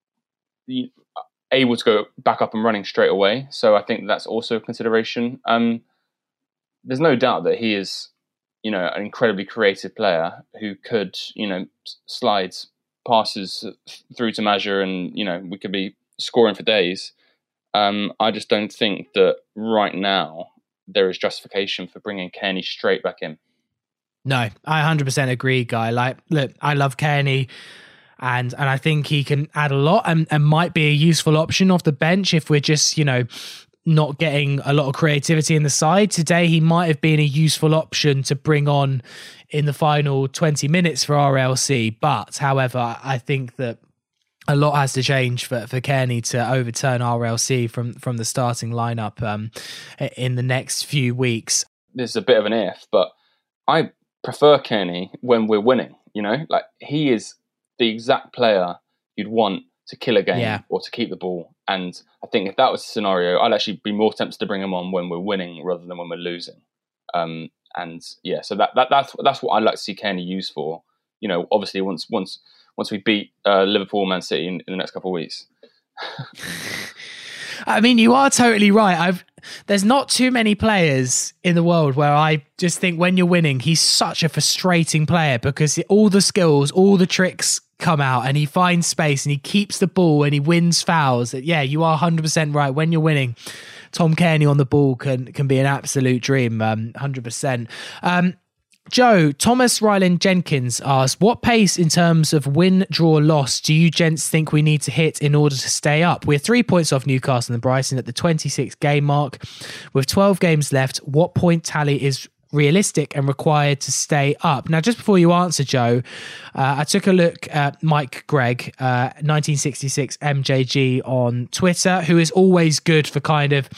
able to go back up and running straight away. So I think that's also a consideration. Um, there's no doubt that he is, you know, an incredibly creative player who could, you know, slide passes through to Maja, and, you know, we could be scoring for days. Um, I just don't think that right now there is justification for bringing Kearney straight back in. No, I one hundred percent agree, Guy. Like, look, I love Kearney, and and I think he can add a lot and, and might be a useful option off the bench if we're just, you know, not getting a lot of creativity in the side. Today, he might have been a useful option to bring on in the final twenty minutes for R L C. But, however, I think that a lot has to change for, for Kearney to overturn R L C from, from the starting lineup um, in the next few weeks. This is a bit of an if, but I prefer Kearney when we're winning. You know, like he is the exact player you'd want to kill a game yeah. or to keep the ball. And I think if that was the scenario, I'd actually be more tempted to bring him on when we're winning rather than when we're losing. Um, and yeah, so that, that that's that's what I'd like to see Kearney used for. You know, obviously once once. Once we beat uh, Liverpool, Man City in, in the next couple of weeks. I mean, you are totally right. I've there's not too many players in the world where I just think when you're winning, he's such a frustrating player because all the skills, all the tricks come out and he finds space and he keeps the ball and he wins fouls. Yeah, you are one hundred percent right. When you're winning, Tom Kearney on the ball can can be an absolute dream, um, one hundred percent. Um, Joe, Thomas Ryland Jenkins asks, what pace in terms of win, draw, loss do you gents think we need to hit in order to stay up? We're three points off Newcastle and Brighton at the twenty-six game mark. With twelve games left, what point tally is realistic and required to stay up? Now, just before you answer, Joe, uh, I took a look at Mike Gregg, uh, nineteen sixty-six M J G on Twitter, who is always good for kind of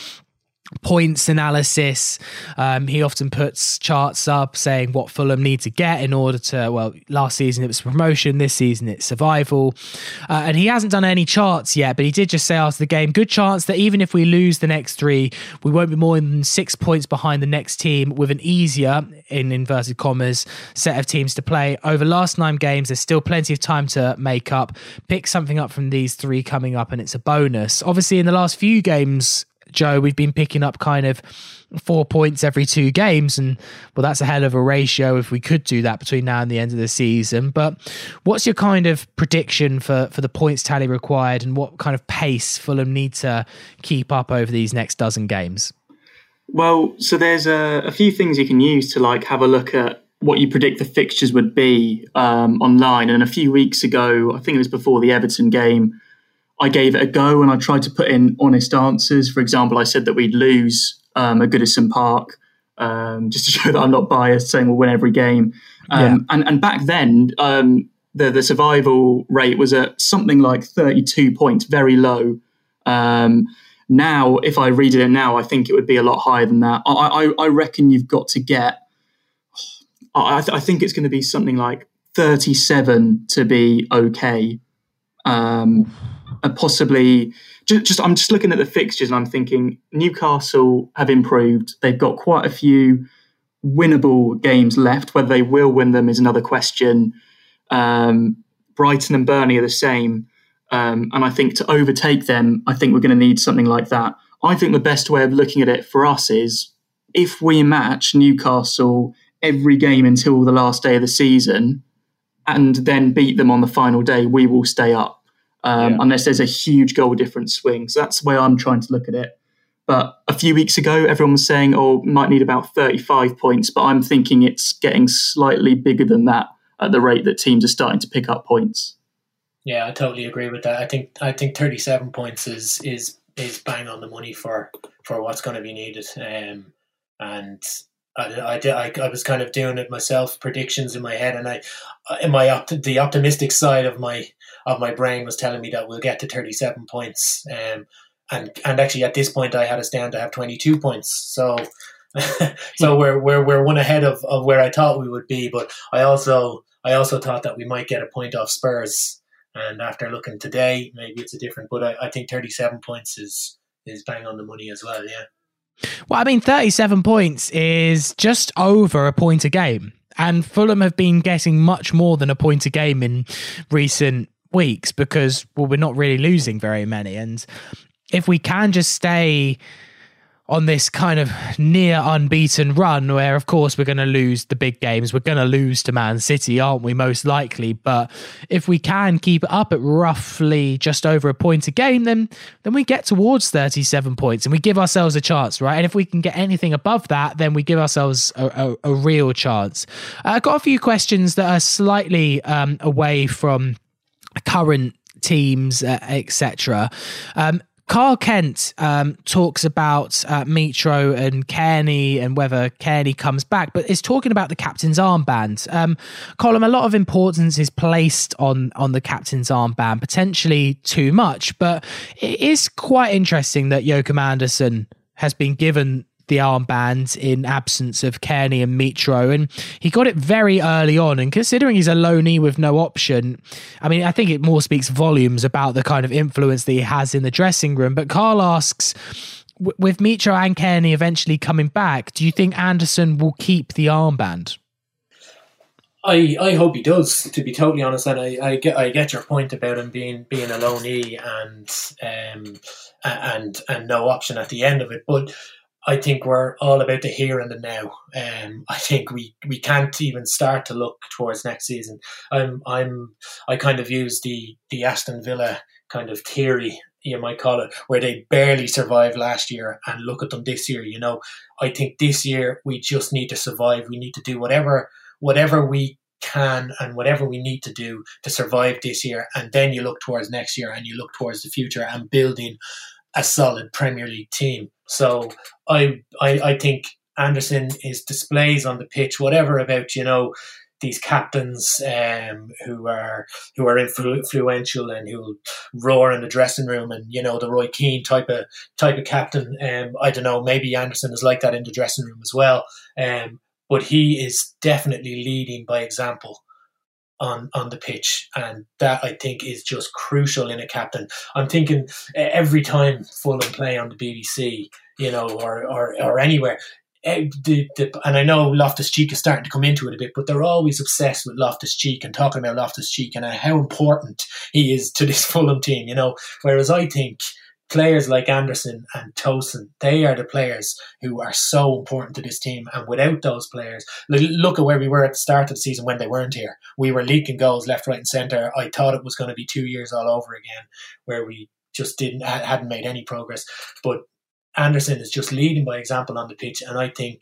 points analysis. Um, he often puts charts up saying what Fulham need to get in order to, well, last season it was promotion, this season it's survival. Uh, and he hasn't done any charts yet, but he did just say after the game, good chance that even if we lose the next three, we won't be more than six points behind the next team with an easier, in inverted commas, set of teams to play. Over the last nine games, there's still plenty of time to make up. Pick something up from these three coming up and it's a bonus. Obviously, in the last few games, Joe, we've been picking up kind of four points every two games, and well, that's a hell of a ratio if we could do that between now and the end of the season. But what's your kind of prediction for, for the points tally required and what kind of pace Fulham need to keep up over these next dozen games? Well, so there's a, a few things you can use to like have a look at what you predict the fixtures would be um, online. And a few weeks ago, I think it was before the Everton game, I gave it a go and I tried to put in honest answers. For example, I said that we'd lose um, at Goodison Park, um, just to show that I'm not biased, saying we'll win every game. Um, yeah. and, and back then, um, the, the survival rate was at something like thirty-two points, very low. Um, now, if I read it now, I think it would be a lot higher than that. I, I, I reckon you've got to get, I, I think it's going to be something like thirty-seven to be okay. Um, and possibly just, just I'm just looking at the fixtures and I'm thinking Newcastle have improved. They've got quite a few winnable games left. Whether they will win them is another question. Um, Brighton and Burnley are the same. Um, and I think to overtake them, I think we're going to need something like that. I think the best way of looking at it for us is if we match Newcastle every game until the last day of the season and then beat them on the final day, we will stay up, um, yeah. unless there's a huge goal difference swing. So that's the way I'm trying to look at it. But a few weeks ago, everyone was saying, oh, might need about thirty-five points, but I'm thinking it's getting slightly bigger than that at the rate that teams are starting to pick up points. Yeah, I totally agree with that. I think I think thirty-seven points is is is bang on the money for, for what's going to be needed. Um, and I, I, I, I was kind of doing it myself, predictions in my head, and I, in my opt- the optimistic side of my of my brain was telling me that we'll get to thirty-seven points. Um, And and actually at this point I had us down to have twenty-two points. So so we're we're we're one ahead of, of where I thought we would be. But I also I also thought that we might get a point off Spurs. And after looking today, maybe it's a different. But I, I think thirty-seven points is is bang on the money as well. Yeah. Well, I mean, thirty-seven points is just over a point a game, and Fulham have been getting much more than a point a game in recent weeks because well, we're not really losing very many. And if we can just stay on this kind of near unbeaten run where, of course, we're going to lose the big games, we're going to lose to Man City, aren't we, most likely? But if we can keep it up at roughly just over a point a game, then then we get towards thirty-seven points and we give ourselves a chance, right? And if we can get anything above that, then we give ourselves a, a, a real chance. Uh, I've got a few questions that are slightly um, away from current teams, uh, et cetera. Um, Carl Kent um, talks about uh, Mitro and Kearney and whether Kearney comes back, but is talking about the captain's armband. Um, Colm, a lot of importance is placed on, on the captain's armband, potentially too much, but it is quite interesting that Joachim Andersen has been given the armband in absence of Kearney and Mitro, and he got it very early on, and considering he's a loanee with no option, I mean, I think it more speaks volumes about the kind of influence that he has in the dressing room. But Carl asks, w- with Mitro and Kearney eventually coming back, do you think Andersen will keep the armband? I, I hope he does, to be totally honest, and I, I get I get your point about him being being a loanee and um and and no option at the end of it, but I think we're all about the here and the now. Um, I think we, we can't even start to look towards next season. I'm I'm I kind of use the the Aston Villa kind of theory, you might call it, where they barely survived last year, and look at them this year. You know, I think this year we just need to survive. We need to do whatever whatever we can and whatever we need to do to survive this year, and then you look towards next year and you look towards the future and building a solid Premier League team. So I, I I think Andersen, his displays on the pitch, whatever about, you know, these captains um, who are who are influ- influential and who roar in the dressing room, and, you know, the Roy Keane type of type of captain. Um, I don't know, maybe Andersen is like that in the dressing room as well. Um, but he is definitely leading by example on on the pitch, and that I think is just crucial in a captain. I'm thinking every time Fulham play on the B B C, you know, or or, or anywhere, the, the, and I know Loftus-Cheek is starting to come into it a bit, but they're always obsessed with Loftus-Cheek and talking about Loftus-Cheek and how important he is to this Fulham team, you know, whereas I think players like Andersen and Tosin, they are the players who are so important to this team. And without those players, look at where we were at the start of the season when they weren't here. We were leaking goals left, right and centre. I thought it was going to be two years all over again where we just didn't hadn't made any progress. But Andersen is just leading by example on the pitch. And I think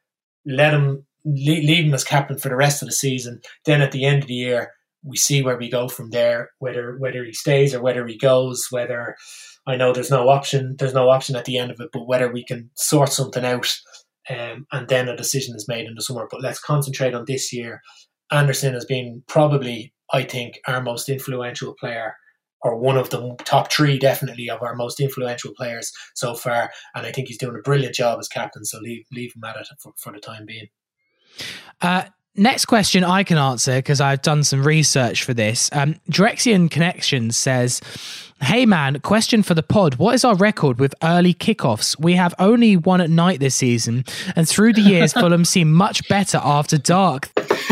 let him leave him as captain for the rest of the season. Then at the end of the year, we see where we go from there, whether whether he stays or whether he goes, whether... I know there's no option. There's no option at the end of it, but whether we can sort something out, um, and then a decision is made in the summer. But let's concentrate on this year. Andersen has been probably, I think, our most influential player, or one of the top three, definitely, of our most influential players so far. And I think he's doing a brilliant job as captain. So leave leave him at it for, for the time being. Uh, Next question I can answer because I've done some research for this. Um, Drexian Connections says, hey man, question for the pod. What is our record with early kickoffs? We have only one at night this season, and through the years, Fulham seem much better after dark.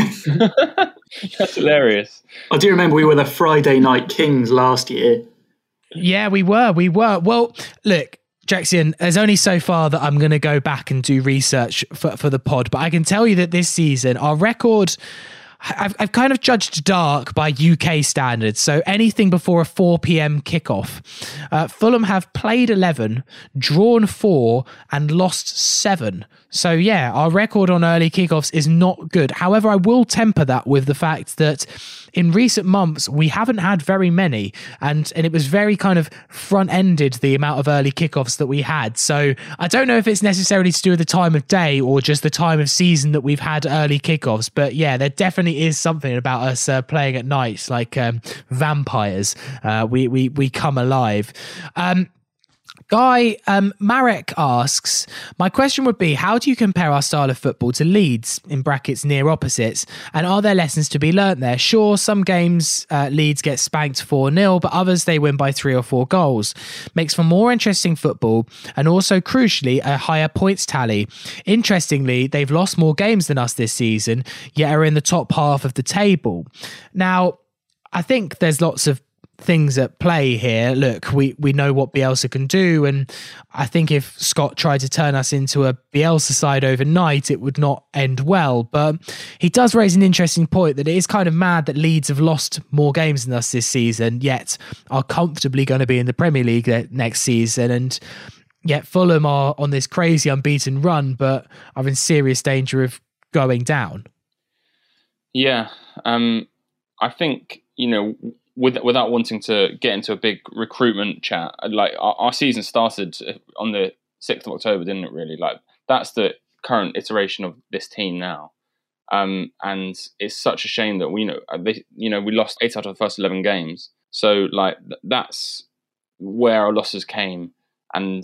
That's hilarious. I do remember we were the Friday night kings last year. Yeah, we were. We were. Well, look, Jackson, there's only so far that I'm going to go back and do research for, for the pod, but I can tell you that this season, our record, I've, I've kind of judged dark by U K standards. So anything before a four p.m. kickoff. Uh, Fulham have played eleven, drawn four, and lost seven. So yeah, our record on early kickoffs is not good. However, I will temper that with the fact that in recent months, we haven't had very many, and, and it was very kind of front-ended, the amount of early kickoffs that we had. So I don't know if it's necessarily to do with the time of day or just the time of season that we've had early kickoffs, but yeah, there definitely is something about us uh, playing at night, like um, vampires. Uh, we, we, we come alive. Um, Guy, um, Marek asks, my question would be, how do you compare our style of football to Leeds, in brackets near opposites, and are there lessons to be learnt there? Sure, some games uh, Leeds get spanked four nil, but others they win by three or four goals. Makes for more interesting football and also, crucially, a higher points tally. Interestingly, they've lost more games than us this season, yet are in the top half of the table. Now, I think there's lots of things at play here. Look, we we know what Bielsa can do, and I think if Scott tried to turn us into a Bielsa side overnight, it would not end well. But he does raise an interesting point that it is kind of mad that Leeds have lost more games than us this season, yet are comfortably going to be in the Premier League next season, and yet Fulham are on this crazy unbeaten run, but are in serious danger of going down. Yeah, um, I think, you know, With, without wanting to get into a big recruitment chat, like our, our season started on the sixth of October, didn't it? Really, like that's the current iteration of this team now, um, and it's such a shame that we you know they, you know we lost eight out of the first eleven games. So like th- that's where our losses came, and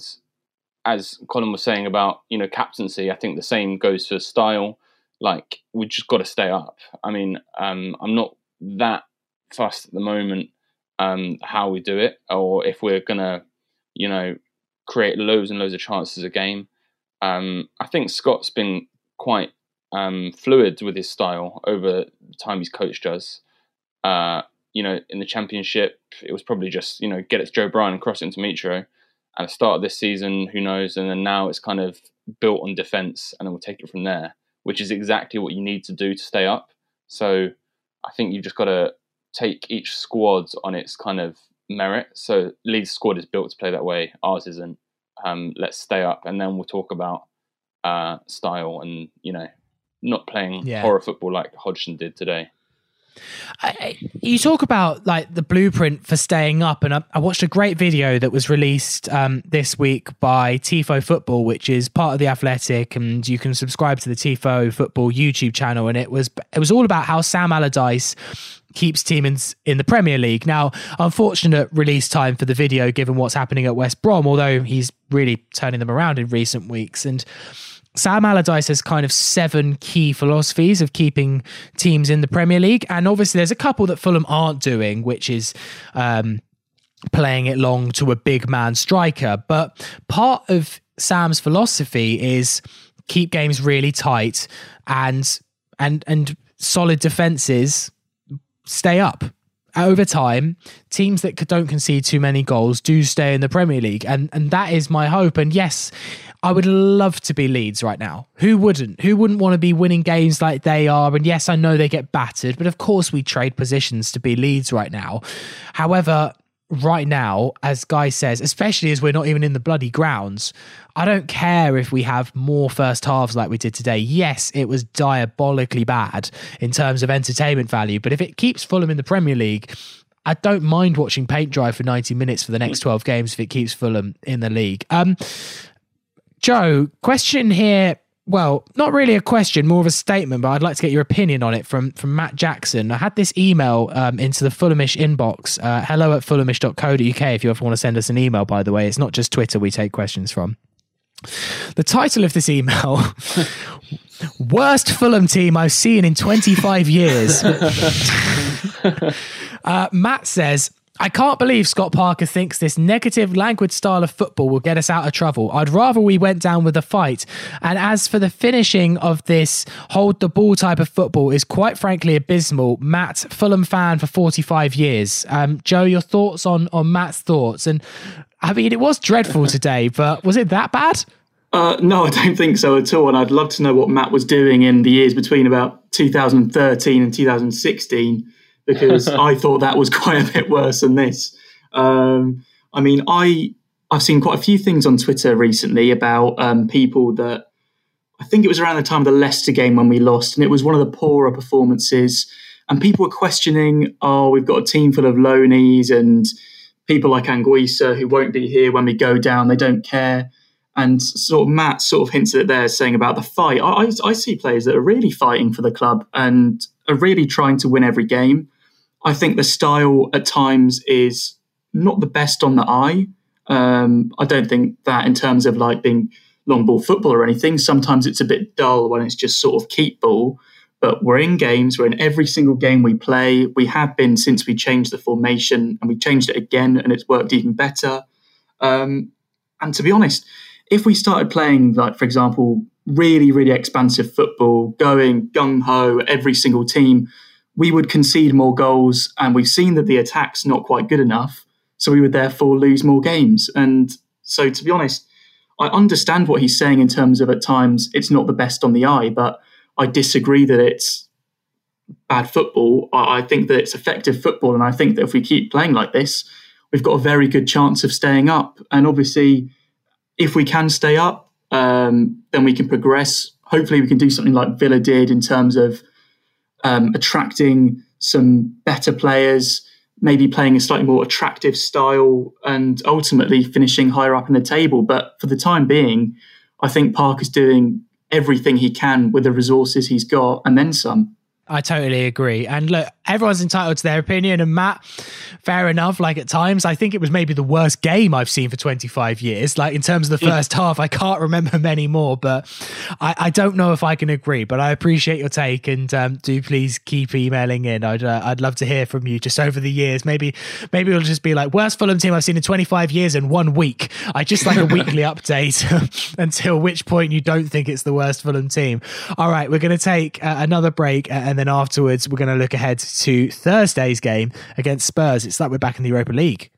as Colin was saying about you know captaincy, I think the same goes for style. Like we just got to stay up. I mean, um, I'm not that fussed at the moment um, how we do it, or if we're gonna, you know, create loads and loads of chances a game. Um, I think Scott's been quite um, fluid with his style over the time he's coached us. Uh, you know, in the Championship, it was probably just you know get it to Joe Bryan and cross it into Mitro. At the start of this season, who knows? And then now it's kind of built on defence, and then we'll take it from there, which is exactly what you need to do to stay up. So I think you've just got to take each squad on its kind of merit. So Leeds' squad is built to play that way. Ours isn't. Um, let's stay up, and then we'll talk about uh, style and you know not playing yeah. horror football like Hodgson did today. I, you talk about like the blueprint for staying up, and I, I watched a great video that was released um, this week by Tifo Football, which is part of The Athletic, and you can subscribe to the Tifo Football YouTube channel. And it was it was all about how Sam Allardyce keeps teams in the Premier League. Now, unfortunate release time for the video given what's happening at West Brom, although he's really turning them around in recent weeks. And Sam Allardyce has kind of seven key philosophies of keeping teams in the Premier League. And obviously there's a couple that Fulham aren't doing, which is um, playing it long to a big man striker. But part of Sam's philosophy is keep games really tight and and and solid defences stay up. Over time, teams that don't concede too many goals do stay in the Premier League. And, and that is my hope. And yes, I would love to be Leeds right now. Who wouldn't? Who wouldn't want to be winning games like they are? And yes, I know they get battered, but of course we trade positions to be Leeds right now. However, right now, as Guy says, especially as we're not even in the bloody grounds, I don't care if we have more first halves like we did today. Yes, it was diabolically bad in terms of entertainment value, but if it keeps Fulham in the Premier League, I don't mind watching paint dry for ninety minutes for the next twelve games if it keeps Fulham in the league. Um, Joe, question here. Well, not really a question, more of a statement, but I'd like to get your opinion on it from, from Matt Jackson. I had this email um, into the Fulhamish inbox, uh, hello at fulhamish dot co dot uk if you ever want to send us an email, by the way. It's not just Twitter we take questions from. The title of this email, worst Fulham team I've seen in twenty-five years. uh, Matt says, I can't believe Scott Parker thinks this negative, languid style of football will get us out of trouble. I'd rather we went down with a fight. And as for the finishing of this hold the ball type of football is quite frankly abysmal. Matt, Fulham fan for forty-five years. Um, Joe, your thoughts on, on Matt's thoughts? And I mean, it was dreadful today, but was it that bad? Uh, no, I don't think so at all. And I'd love to know what Matt was doing in the years between about two thousand thirteen and two thousand sixteen. Because I thought that was quite a bit worse than this. Um, I mean, I, I've seen quite a few things on Twitter recently about um, people that, I think it was around the time of the Leicester game when we lost, and it was one of the poorer performances. And people were questioning, oh, we've got a team full of loanies and people like Anguissa who won't be here when we go down, they don't care. And sort of Matt sort of hinted at there saying about the fight. I, I, I see players that are really fighting for the club and are really trying to win every game. I think the style at times is not the best on the eye. Um, I don't think that in terms of like being long ball football or anything. Sometimes it's a bit dull when it's just sort of keep ball. But we're in games. We're in every single game we play. We have been since we changed the formation, and we changed it again, and it's worked even better. Um, and to be honest, if we started playing, like, for example, really, really expansive football, going gung-ho, every single team, we would concede more goals, and we've seen that the attack's not quite good enough, so we would therefore lose more games. And so, to be honest, I understand what he's saying in terms of at times it's not the best on the eye, but I disagree that it's bad football. I think that it's effective football, and I think that if we keep playing like this, we've got a very good chance of staying up. And obviously, if we can stay up, um, then we can progress. Hopefully, we can do something like Villa did in terms of Um, attracting some better players, maybe playing a slightly more attractive style, and ultimately finishing higher up in the table. But for the time being, I think Parker's doing everything he can with the resources he's got, and then some. I totally agree. And look, everyone's entitled to their opinion. And Matt, fair enough. Like at times, I think it was maybe the worst game I've seen for twenty-five years. Like in terms of the first half, I can't remember many more, but I, I don't know if I can agree, but I appreciate your take, and um, do please keep emailing in. I'd uh, I'd love to hear from you just over the years. Maybe, maybe it'll just be like worst Fulham team I've seen in twenty-five years in one week. I just like a weekly update until which point you don't think it's the worst Fulham team. All right, we're going to take uh, another break, uh, and then afterwards we're going to look ahead to Thursday's game against Spurs. It's like we're back in the Europa League.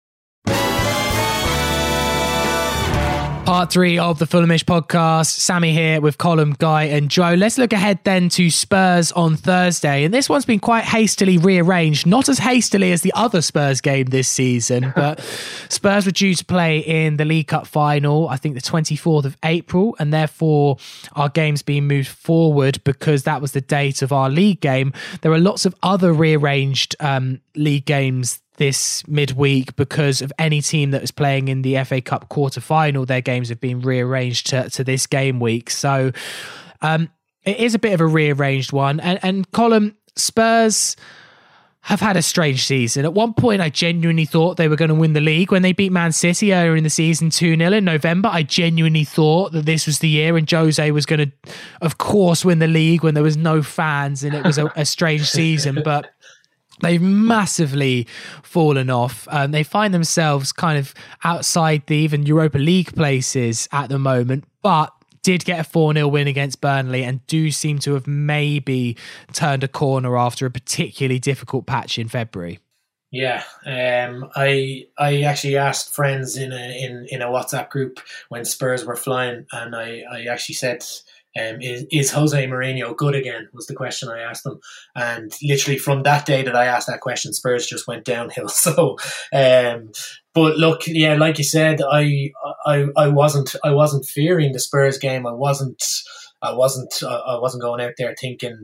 Part three of the Fulhamish podcast. Sammy here with Colm, Guy and Joe. Let's look ahead then to Spurs on Thursday. And this one's been quite hastily rearranged. Not as hastily as the other Spurs game this season, but Spurs were due to play in the League Cup final, I think the twenty-fourth of April, and therefore our game's been moved forward because that was the date of our league game. There are lots of other rearranged um, league games this midweek because of any team that was playing in the F A Cup quarter-final. Their games have been rearranged to, to this game week. So um, it is a bit of a rearranged one. And, and Colm, Spurs have had a strange season. At one point, I genuinely thought they were going to win the league. When they beat Man City earlier in the season two nil in November, I genuinely thought that this was the year and Jose was going to, of course, win the league when there was no fans and it was a, a strange season. But they've massively fallen off. Um, they find themselves kind of outside the even Europa League places at the moment, but did get a four nil win against Burnley and do seem to have maybe turned a corner after a particularly difficult patch in February. Yeah, um, I I actually asked friends in a in, in a WhatsApp group when Spurs were flying, and I, I actually said, Um, is, is Jose Mourinho good again, was the question I asked them. And literally from that day that I asked that question, Spurs just went downhill. So, um, but look, yeah, like you said, I, I, I wasn't, I wasn't fearing the Spurs game. I wasn't, I wasn't, I wasn't going out there thinking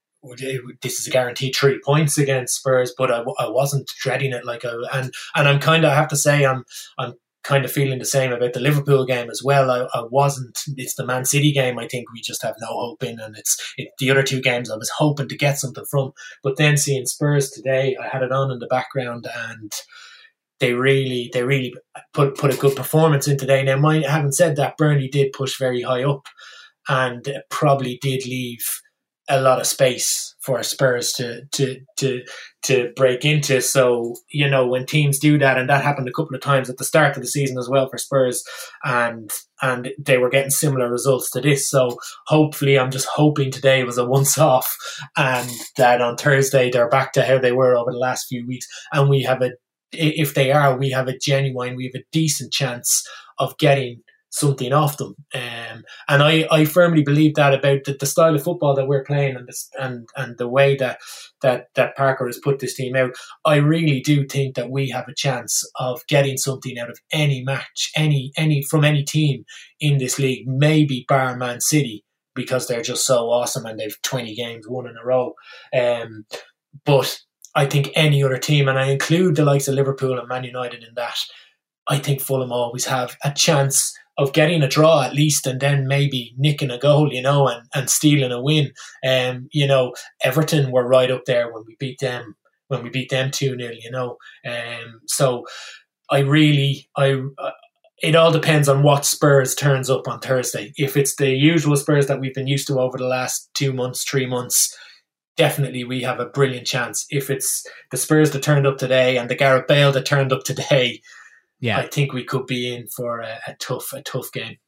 this is a guaranteed three points against Spurs, but I, I wasn't dreading it like I, and, and I'm kind of, I have to say, I'm, I'm, kind of feeling the same about the Liverpool game as well. I, I wasn't, it's the Man City game I think we just have no hope in, and it's it, the other two games I was hoping to get something from, but then seeing Spurs today, I had it on in the background and they really they really put put a good performance in today. Now, mind, having said that, Burnley did push very high up and probably did leave a lot of space for Spurs to to to to break into. So, you know, when teams do that, and that happened a couple of times at the start of the season as well for Spurs, and and they were getting similar results to this. So hopefully, I'm just hoping today was a once off, and that on Thursday they're back to how they were over the last few weeks, and we have a if they are, we have a genuine, we have a decent chance of getting something off them. Um, and I, I firmly believe that about the, the style of football that we're playing and this, and and the way that, that that Parker has put this team out. I really do think that we have a chance of getting something out of any match, any any from any team in this league, maybe bar Man City, because they're just so awesome and they've twenty games won in a row. Um, but I think any other team, and I include the likes of Liverpool and Man United in that, I think Fulham always have a chance of getting a draw at least, and then maybe nicking a goal, you know, and, and stealing a win. Um, you know, Everton were right up there when we beat them, when we beat them two nil, you know. Um, so I really, I, uh, it all depends on what Spurs turns up on Thursday. If it's the usual Spurs that we've been used to over the last two months, three months, definitely we have a brilliant chance. If it's the Spurs that turned up today and the Gareth Bale that turned up today, yeah, I think we could be in for a, a tough, a tough game.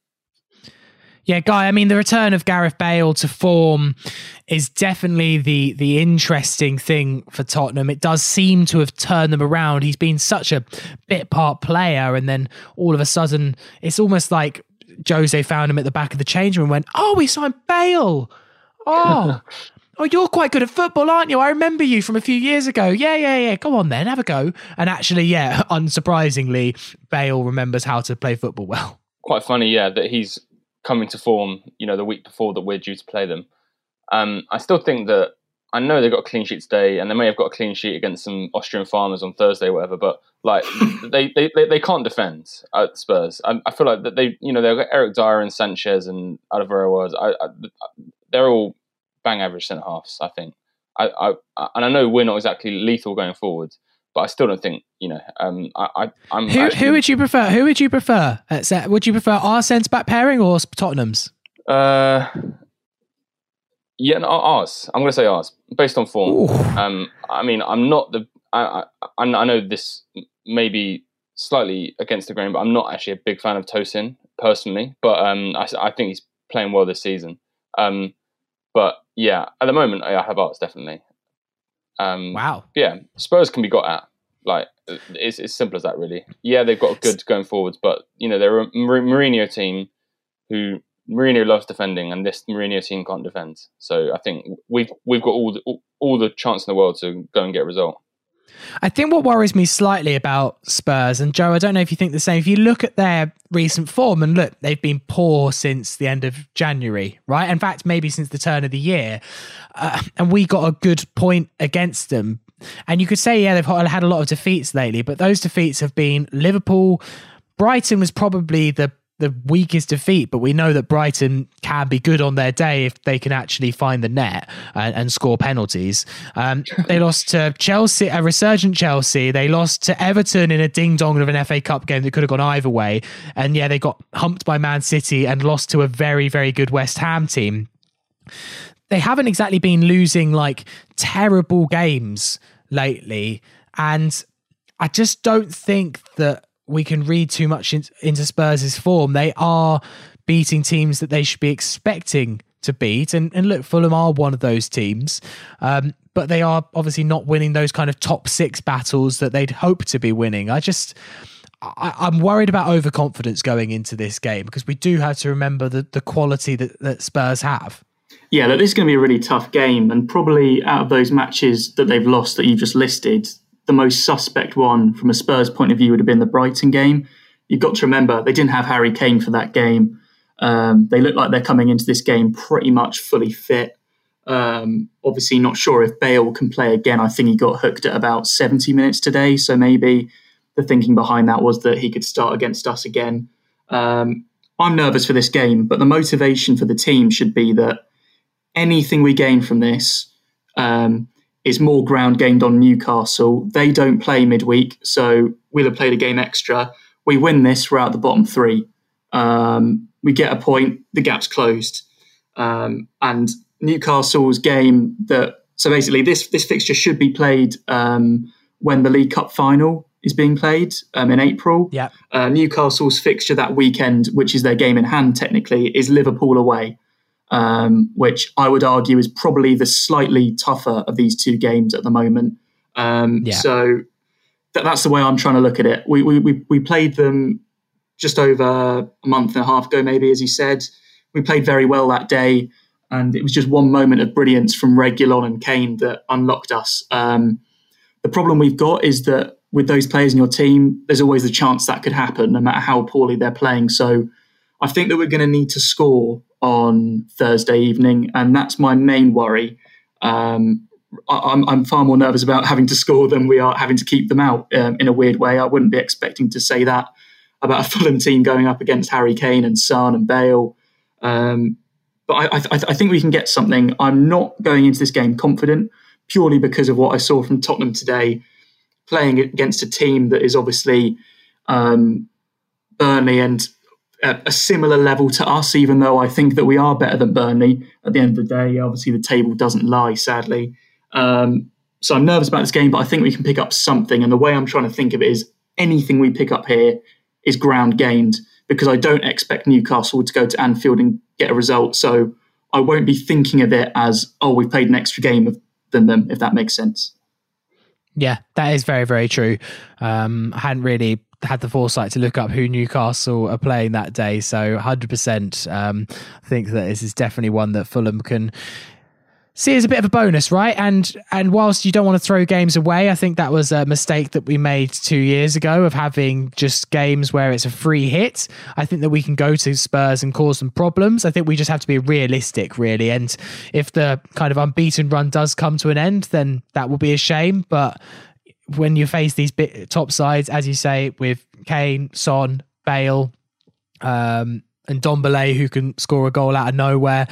Yeah, Guy, I mean, the return of Gareth Bale to form is definitely the the interesting thing for Tottenham. It does seem to have turned them around. He's been such a bit part player, and then all of a sudden, it's almost like Jose found him at the back of the change room and went, oh, we signed Bale. Oh, oh, you're quite good at football, aren't you? I remember you from a few years ago. Yeah, yeah, yeah. Go on then, have a go. And actually, yeah, unsurprisingly, Bale remembers how to play football well. Quite funny, yeah, that he's coming to form, you know, the week before that we're due to play them. Um, I still think that, I know they got a clean sheet today, and they may have got a clean sheet against some Austrian farmers on Thursday or whatever, but like they, they, they, they can't defend at Spurs. I, I feel like that they, you know, they've got Eric Dyer and Sanchez and Alvaro. I, I, they're all bang average centre halves, I think. I, I and I know we're not exactly lethal going forward, but I still don't think, you know. Um, I, I I'm. Who, actually, who would you prefer? Who would you prefer? Uh, would you prefer our centre back pairing or Tottenham's? Uh, yeah, no, ours. I'm going to say ours, based on form. Ooh. Um, I mean, I'm not the. I, I I know this may be slightly against the grain, but I'm not actually a big fan of Tosin personally. But um, I I think he's playing well this season. Um. But yeah, at the moment, I have Arts definitely. Um, wow. Yeah, Spurs can be got at. Like, it's as simple as that, really. Yeah, they've got good going forwards, but you know they're a Mourinho team who Mourinho loves defending, and this Mourinho team can't defend. So I think we've we've got all the, all, all the chance in the world to go and get a result. I think what worries me slightly about Spurs, and Joe, I don't know if you think the same, if you look at their recent form, and look, they've been poor since the end of January, right? In fact, maybe since the turn of the year. Uh, and we got a good point against them. And you could say, yeah, they've had a lot of defeats lately, but those defeats have been Liverpool. Brighton was probably the the weakest defeat, but we know that Brighton can be good on their day if they can actually find the net and, and score penalties. Um, they lost to Chelsea, a resurgent Chelsea. They lost to Everton in a ding-dong of an F A Cup game that could have gone either way. And yeah, they got humped by Man City and lost to a very, very good West Ham team. They haven't exactly been losing like terrible games lately. And I just don't think that we can read too much in, into Spurs' form. They are beating teams that they should be expecting to beat. And, and look, Fulham are one of those teams. Um, but they are obviously not winning those kind of top six battles that they'd hope to be winning. I just, I, I'm worried about overconfidence going into this game because we do have to remember the, the quality that, that Spurs have. Yeah, look, this is going to be a really tough game. And probably out of those matches that they've lost that you just listed, the most suspect one from a Spurs point of view would have been the Brighton game. You've got to remember, they didn't have Harry Kane for that game. Um, they look like they're coming into this game pretty much fully fit. Um, obviously not sure if Bale can play again. I think he got hooked at about seventy minutes today. So maybe the thinking behind that was that he could start against us again. Um, I'm nervous for this game, but the motivation for the team should be that anything we gain from this um, is more ground gained on Newcastle. They don't play midweek, so we'll have played a game extra. We win this, we're out the bottom three. Um, we get a point, the gap's closed. Um, and Newcastle's game that so basically, this this fixture should be played um, when the League Cup final is being played um, in April. Yeah. Uh, Newcastle's fixture that weekend, which is their game in hand technically, is Liverpool away, um, which I would argue is probably the slightly tougher of these two games at the moment. Um, Yeah. So th- that's the way I'm trying to look at it. We, we we we played them just over a month and a half ago, maybe, as you said. We played very well that day, and it was just one moment of brilliance from Reguilon and Kane that unlocked us. Um, the problem we've got is that with those players in your team, there's always the chance that could happen, no matter how poorly they're playing. So I think that we're going to need to score on Thursday evening, and that's my main worry. Um, I, I'm, I'm far more nervous about having to score than we are having to keep them out um, in a weird way. I wouldn't be expecting to say that about a Fulham team going up against Harry Kane and Son and Bale. Um, but I, I, I think we can get something. I'm not going into this game confident purely because of what I saw from Tottenham today, playing against a team that is obviously um, Burnley and a, a similar level to us, even though I think that we are better than Burnley. At the end of the day, obviously the table doesn't lie, sadly. Um, so I'm nervous about this game, but I think we can pick up something. And the way I'm trying to think of it is anything we pick up here is ground gained, because I don't expect Newcastle to go to Anfield and get a result. So I won't be thinking of it as, oh, we've played an extra game of, than them, if that makes sense. Yeah, that is very, very true. Um, I hadn't really had the foresight to look up who Newcastle are playing that day. So one hundred percent um, I think that this is definitely one that Fulham can see as a bit of a bonus, right? And and whilst you don't want to throw games away, I think that was a mistake that we made two years ago of having just games where it's a free hit. I think that we can go to Spurs and cause some problems. I think we just have to be realistic, really. And if the kind of unbeaten run does come to an end, then that will be a shame. But when you face these bit top sides, as you say, with Kane, Son, Bale, um, and Ndombele, who can score a goal out of nowhere,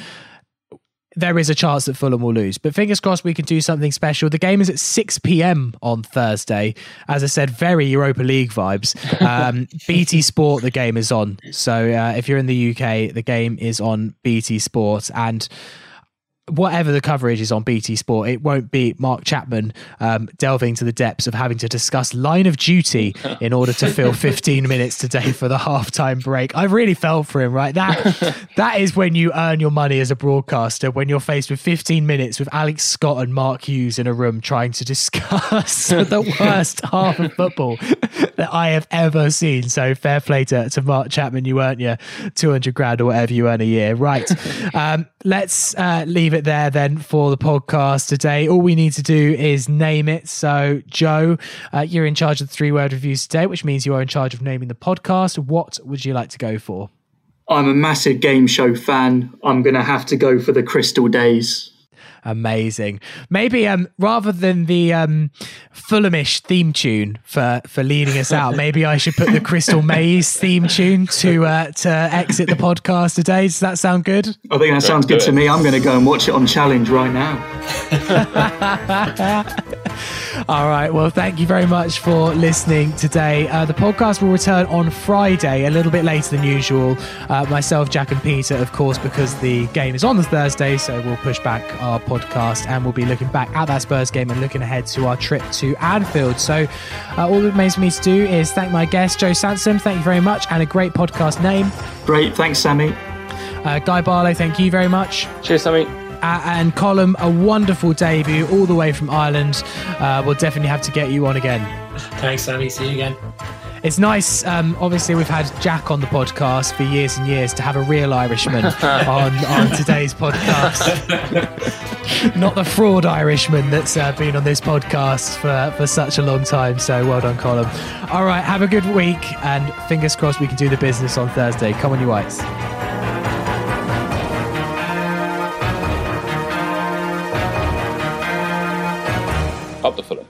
there is a chance that Fulham will lose. But fingers crossed we can do something special. The game is at six p.m. on Thursday. As I said, very Europa League vibes. Um, B T Sport, the game is on. So uh, if you're in the U K, the game is on B T Sport. And whatever the coverage is on B T Sport, it won't be Mark Chapman um, delving to the depths of having to discuss Line of Duty in order to fill fifteen minutes today for the halftime break. I really felt for him, right? That that is when you earn your money as a broadcaster, when you're faced with fifteen minutes with Alex Scott and Mark Hughes in a room trying to discuss the worst half of football that I have ever seen. So fair play to, to Mark Chapman. You earned your two hundred grand or whatever you earn a year. Right. Um, let's uh, leave it there then for the podcast today. All we need to do is name it. So Joe, uh, you're in charge of the three word reviews today, which means you are in charge of naming the podcast. What would you like to go for? I'm a massive game show fan. I'm going to have to go for the Crystal Days. Amazing. Maybe um, rather than the um, Fulhamish theme tune for, for leading us out, maybe I should put the Crystal Maze theme tune to uh, to exit the podcast today. Does that sound good? I think that sounds good to me. I'm going to go and watch it on Challenge right now. All right. Well, thank you very much for listening today. Uh, the podcast will return on Friday, a little bit later than usual. Uh, myself, Jack and Peter, of course, because the game is on the Thursday, so we'll push back our podcast and we'll be looking back at that Spurs game and looking ahead to our trip to Anfield. So uh, all that remains for me to do is thank my guest, Joe Sansom. Thank you very much, and a great podcast name. Great. Thanks, Sammy. Uh, Guy Barlow, thank you very much. Cheers, Sammy. Uh, and Colm, a wonderful debut all the way from Ireland. Uh, we'll definitely have to get you on again. Thanks, Sammy. See you again. It's nice. Um, obviously, we've had Jack on the podcast for years and years to have a real Irishman on, on today's podcast. Not the fraud Irishman that's uh, been on this podcast for, for such a long time. So well done, Colm. All right, have a good week, and fingers crossed we can do the business on Thursday. Come on, you Whites. Up the Fulham.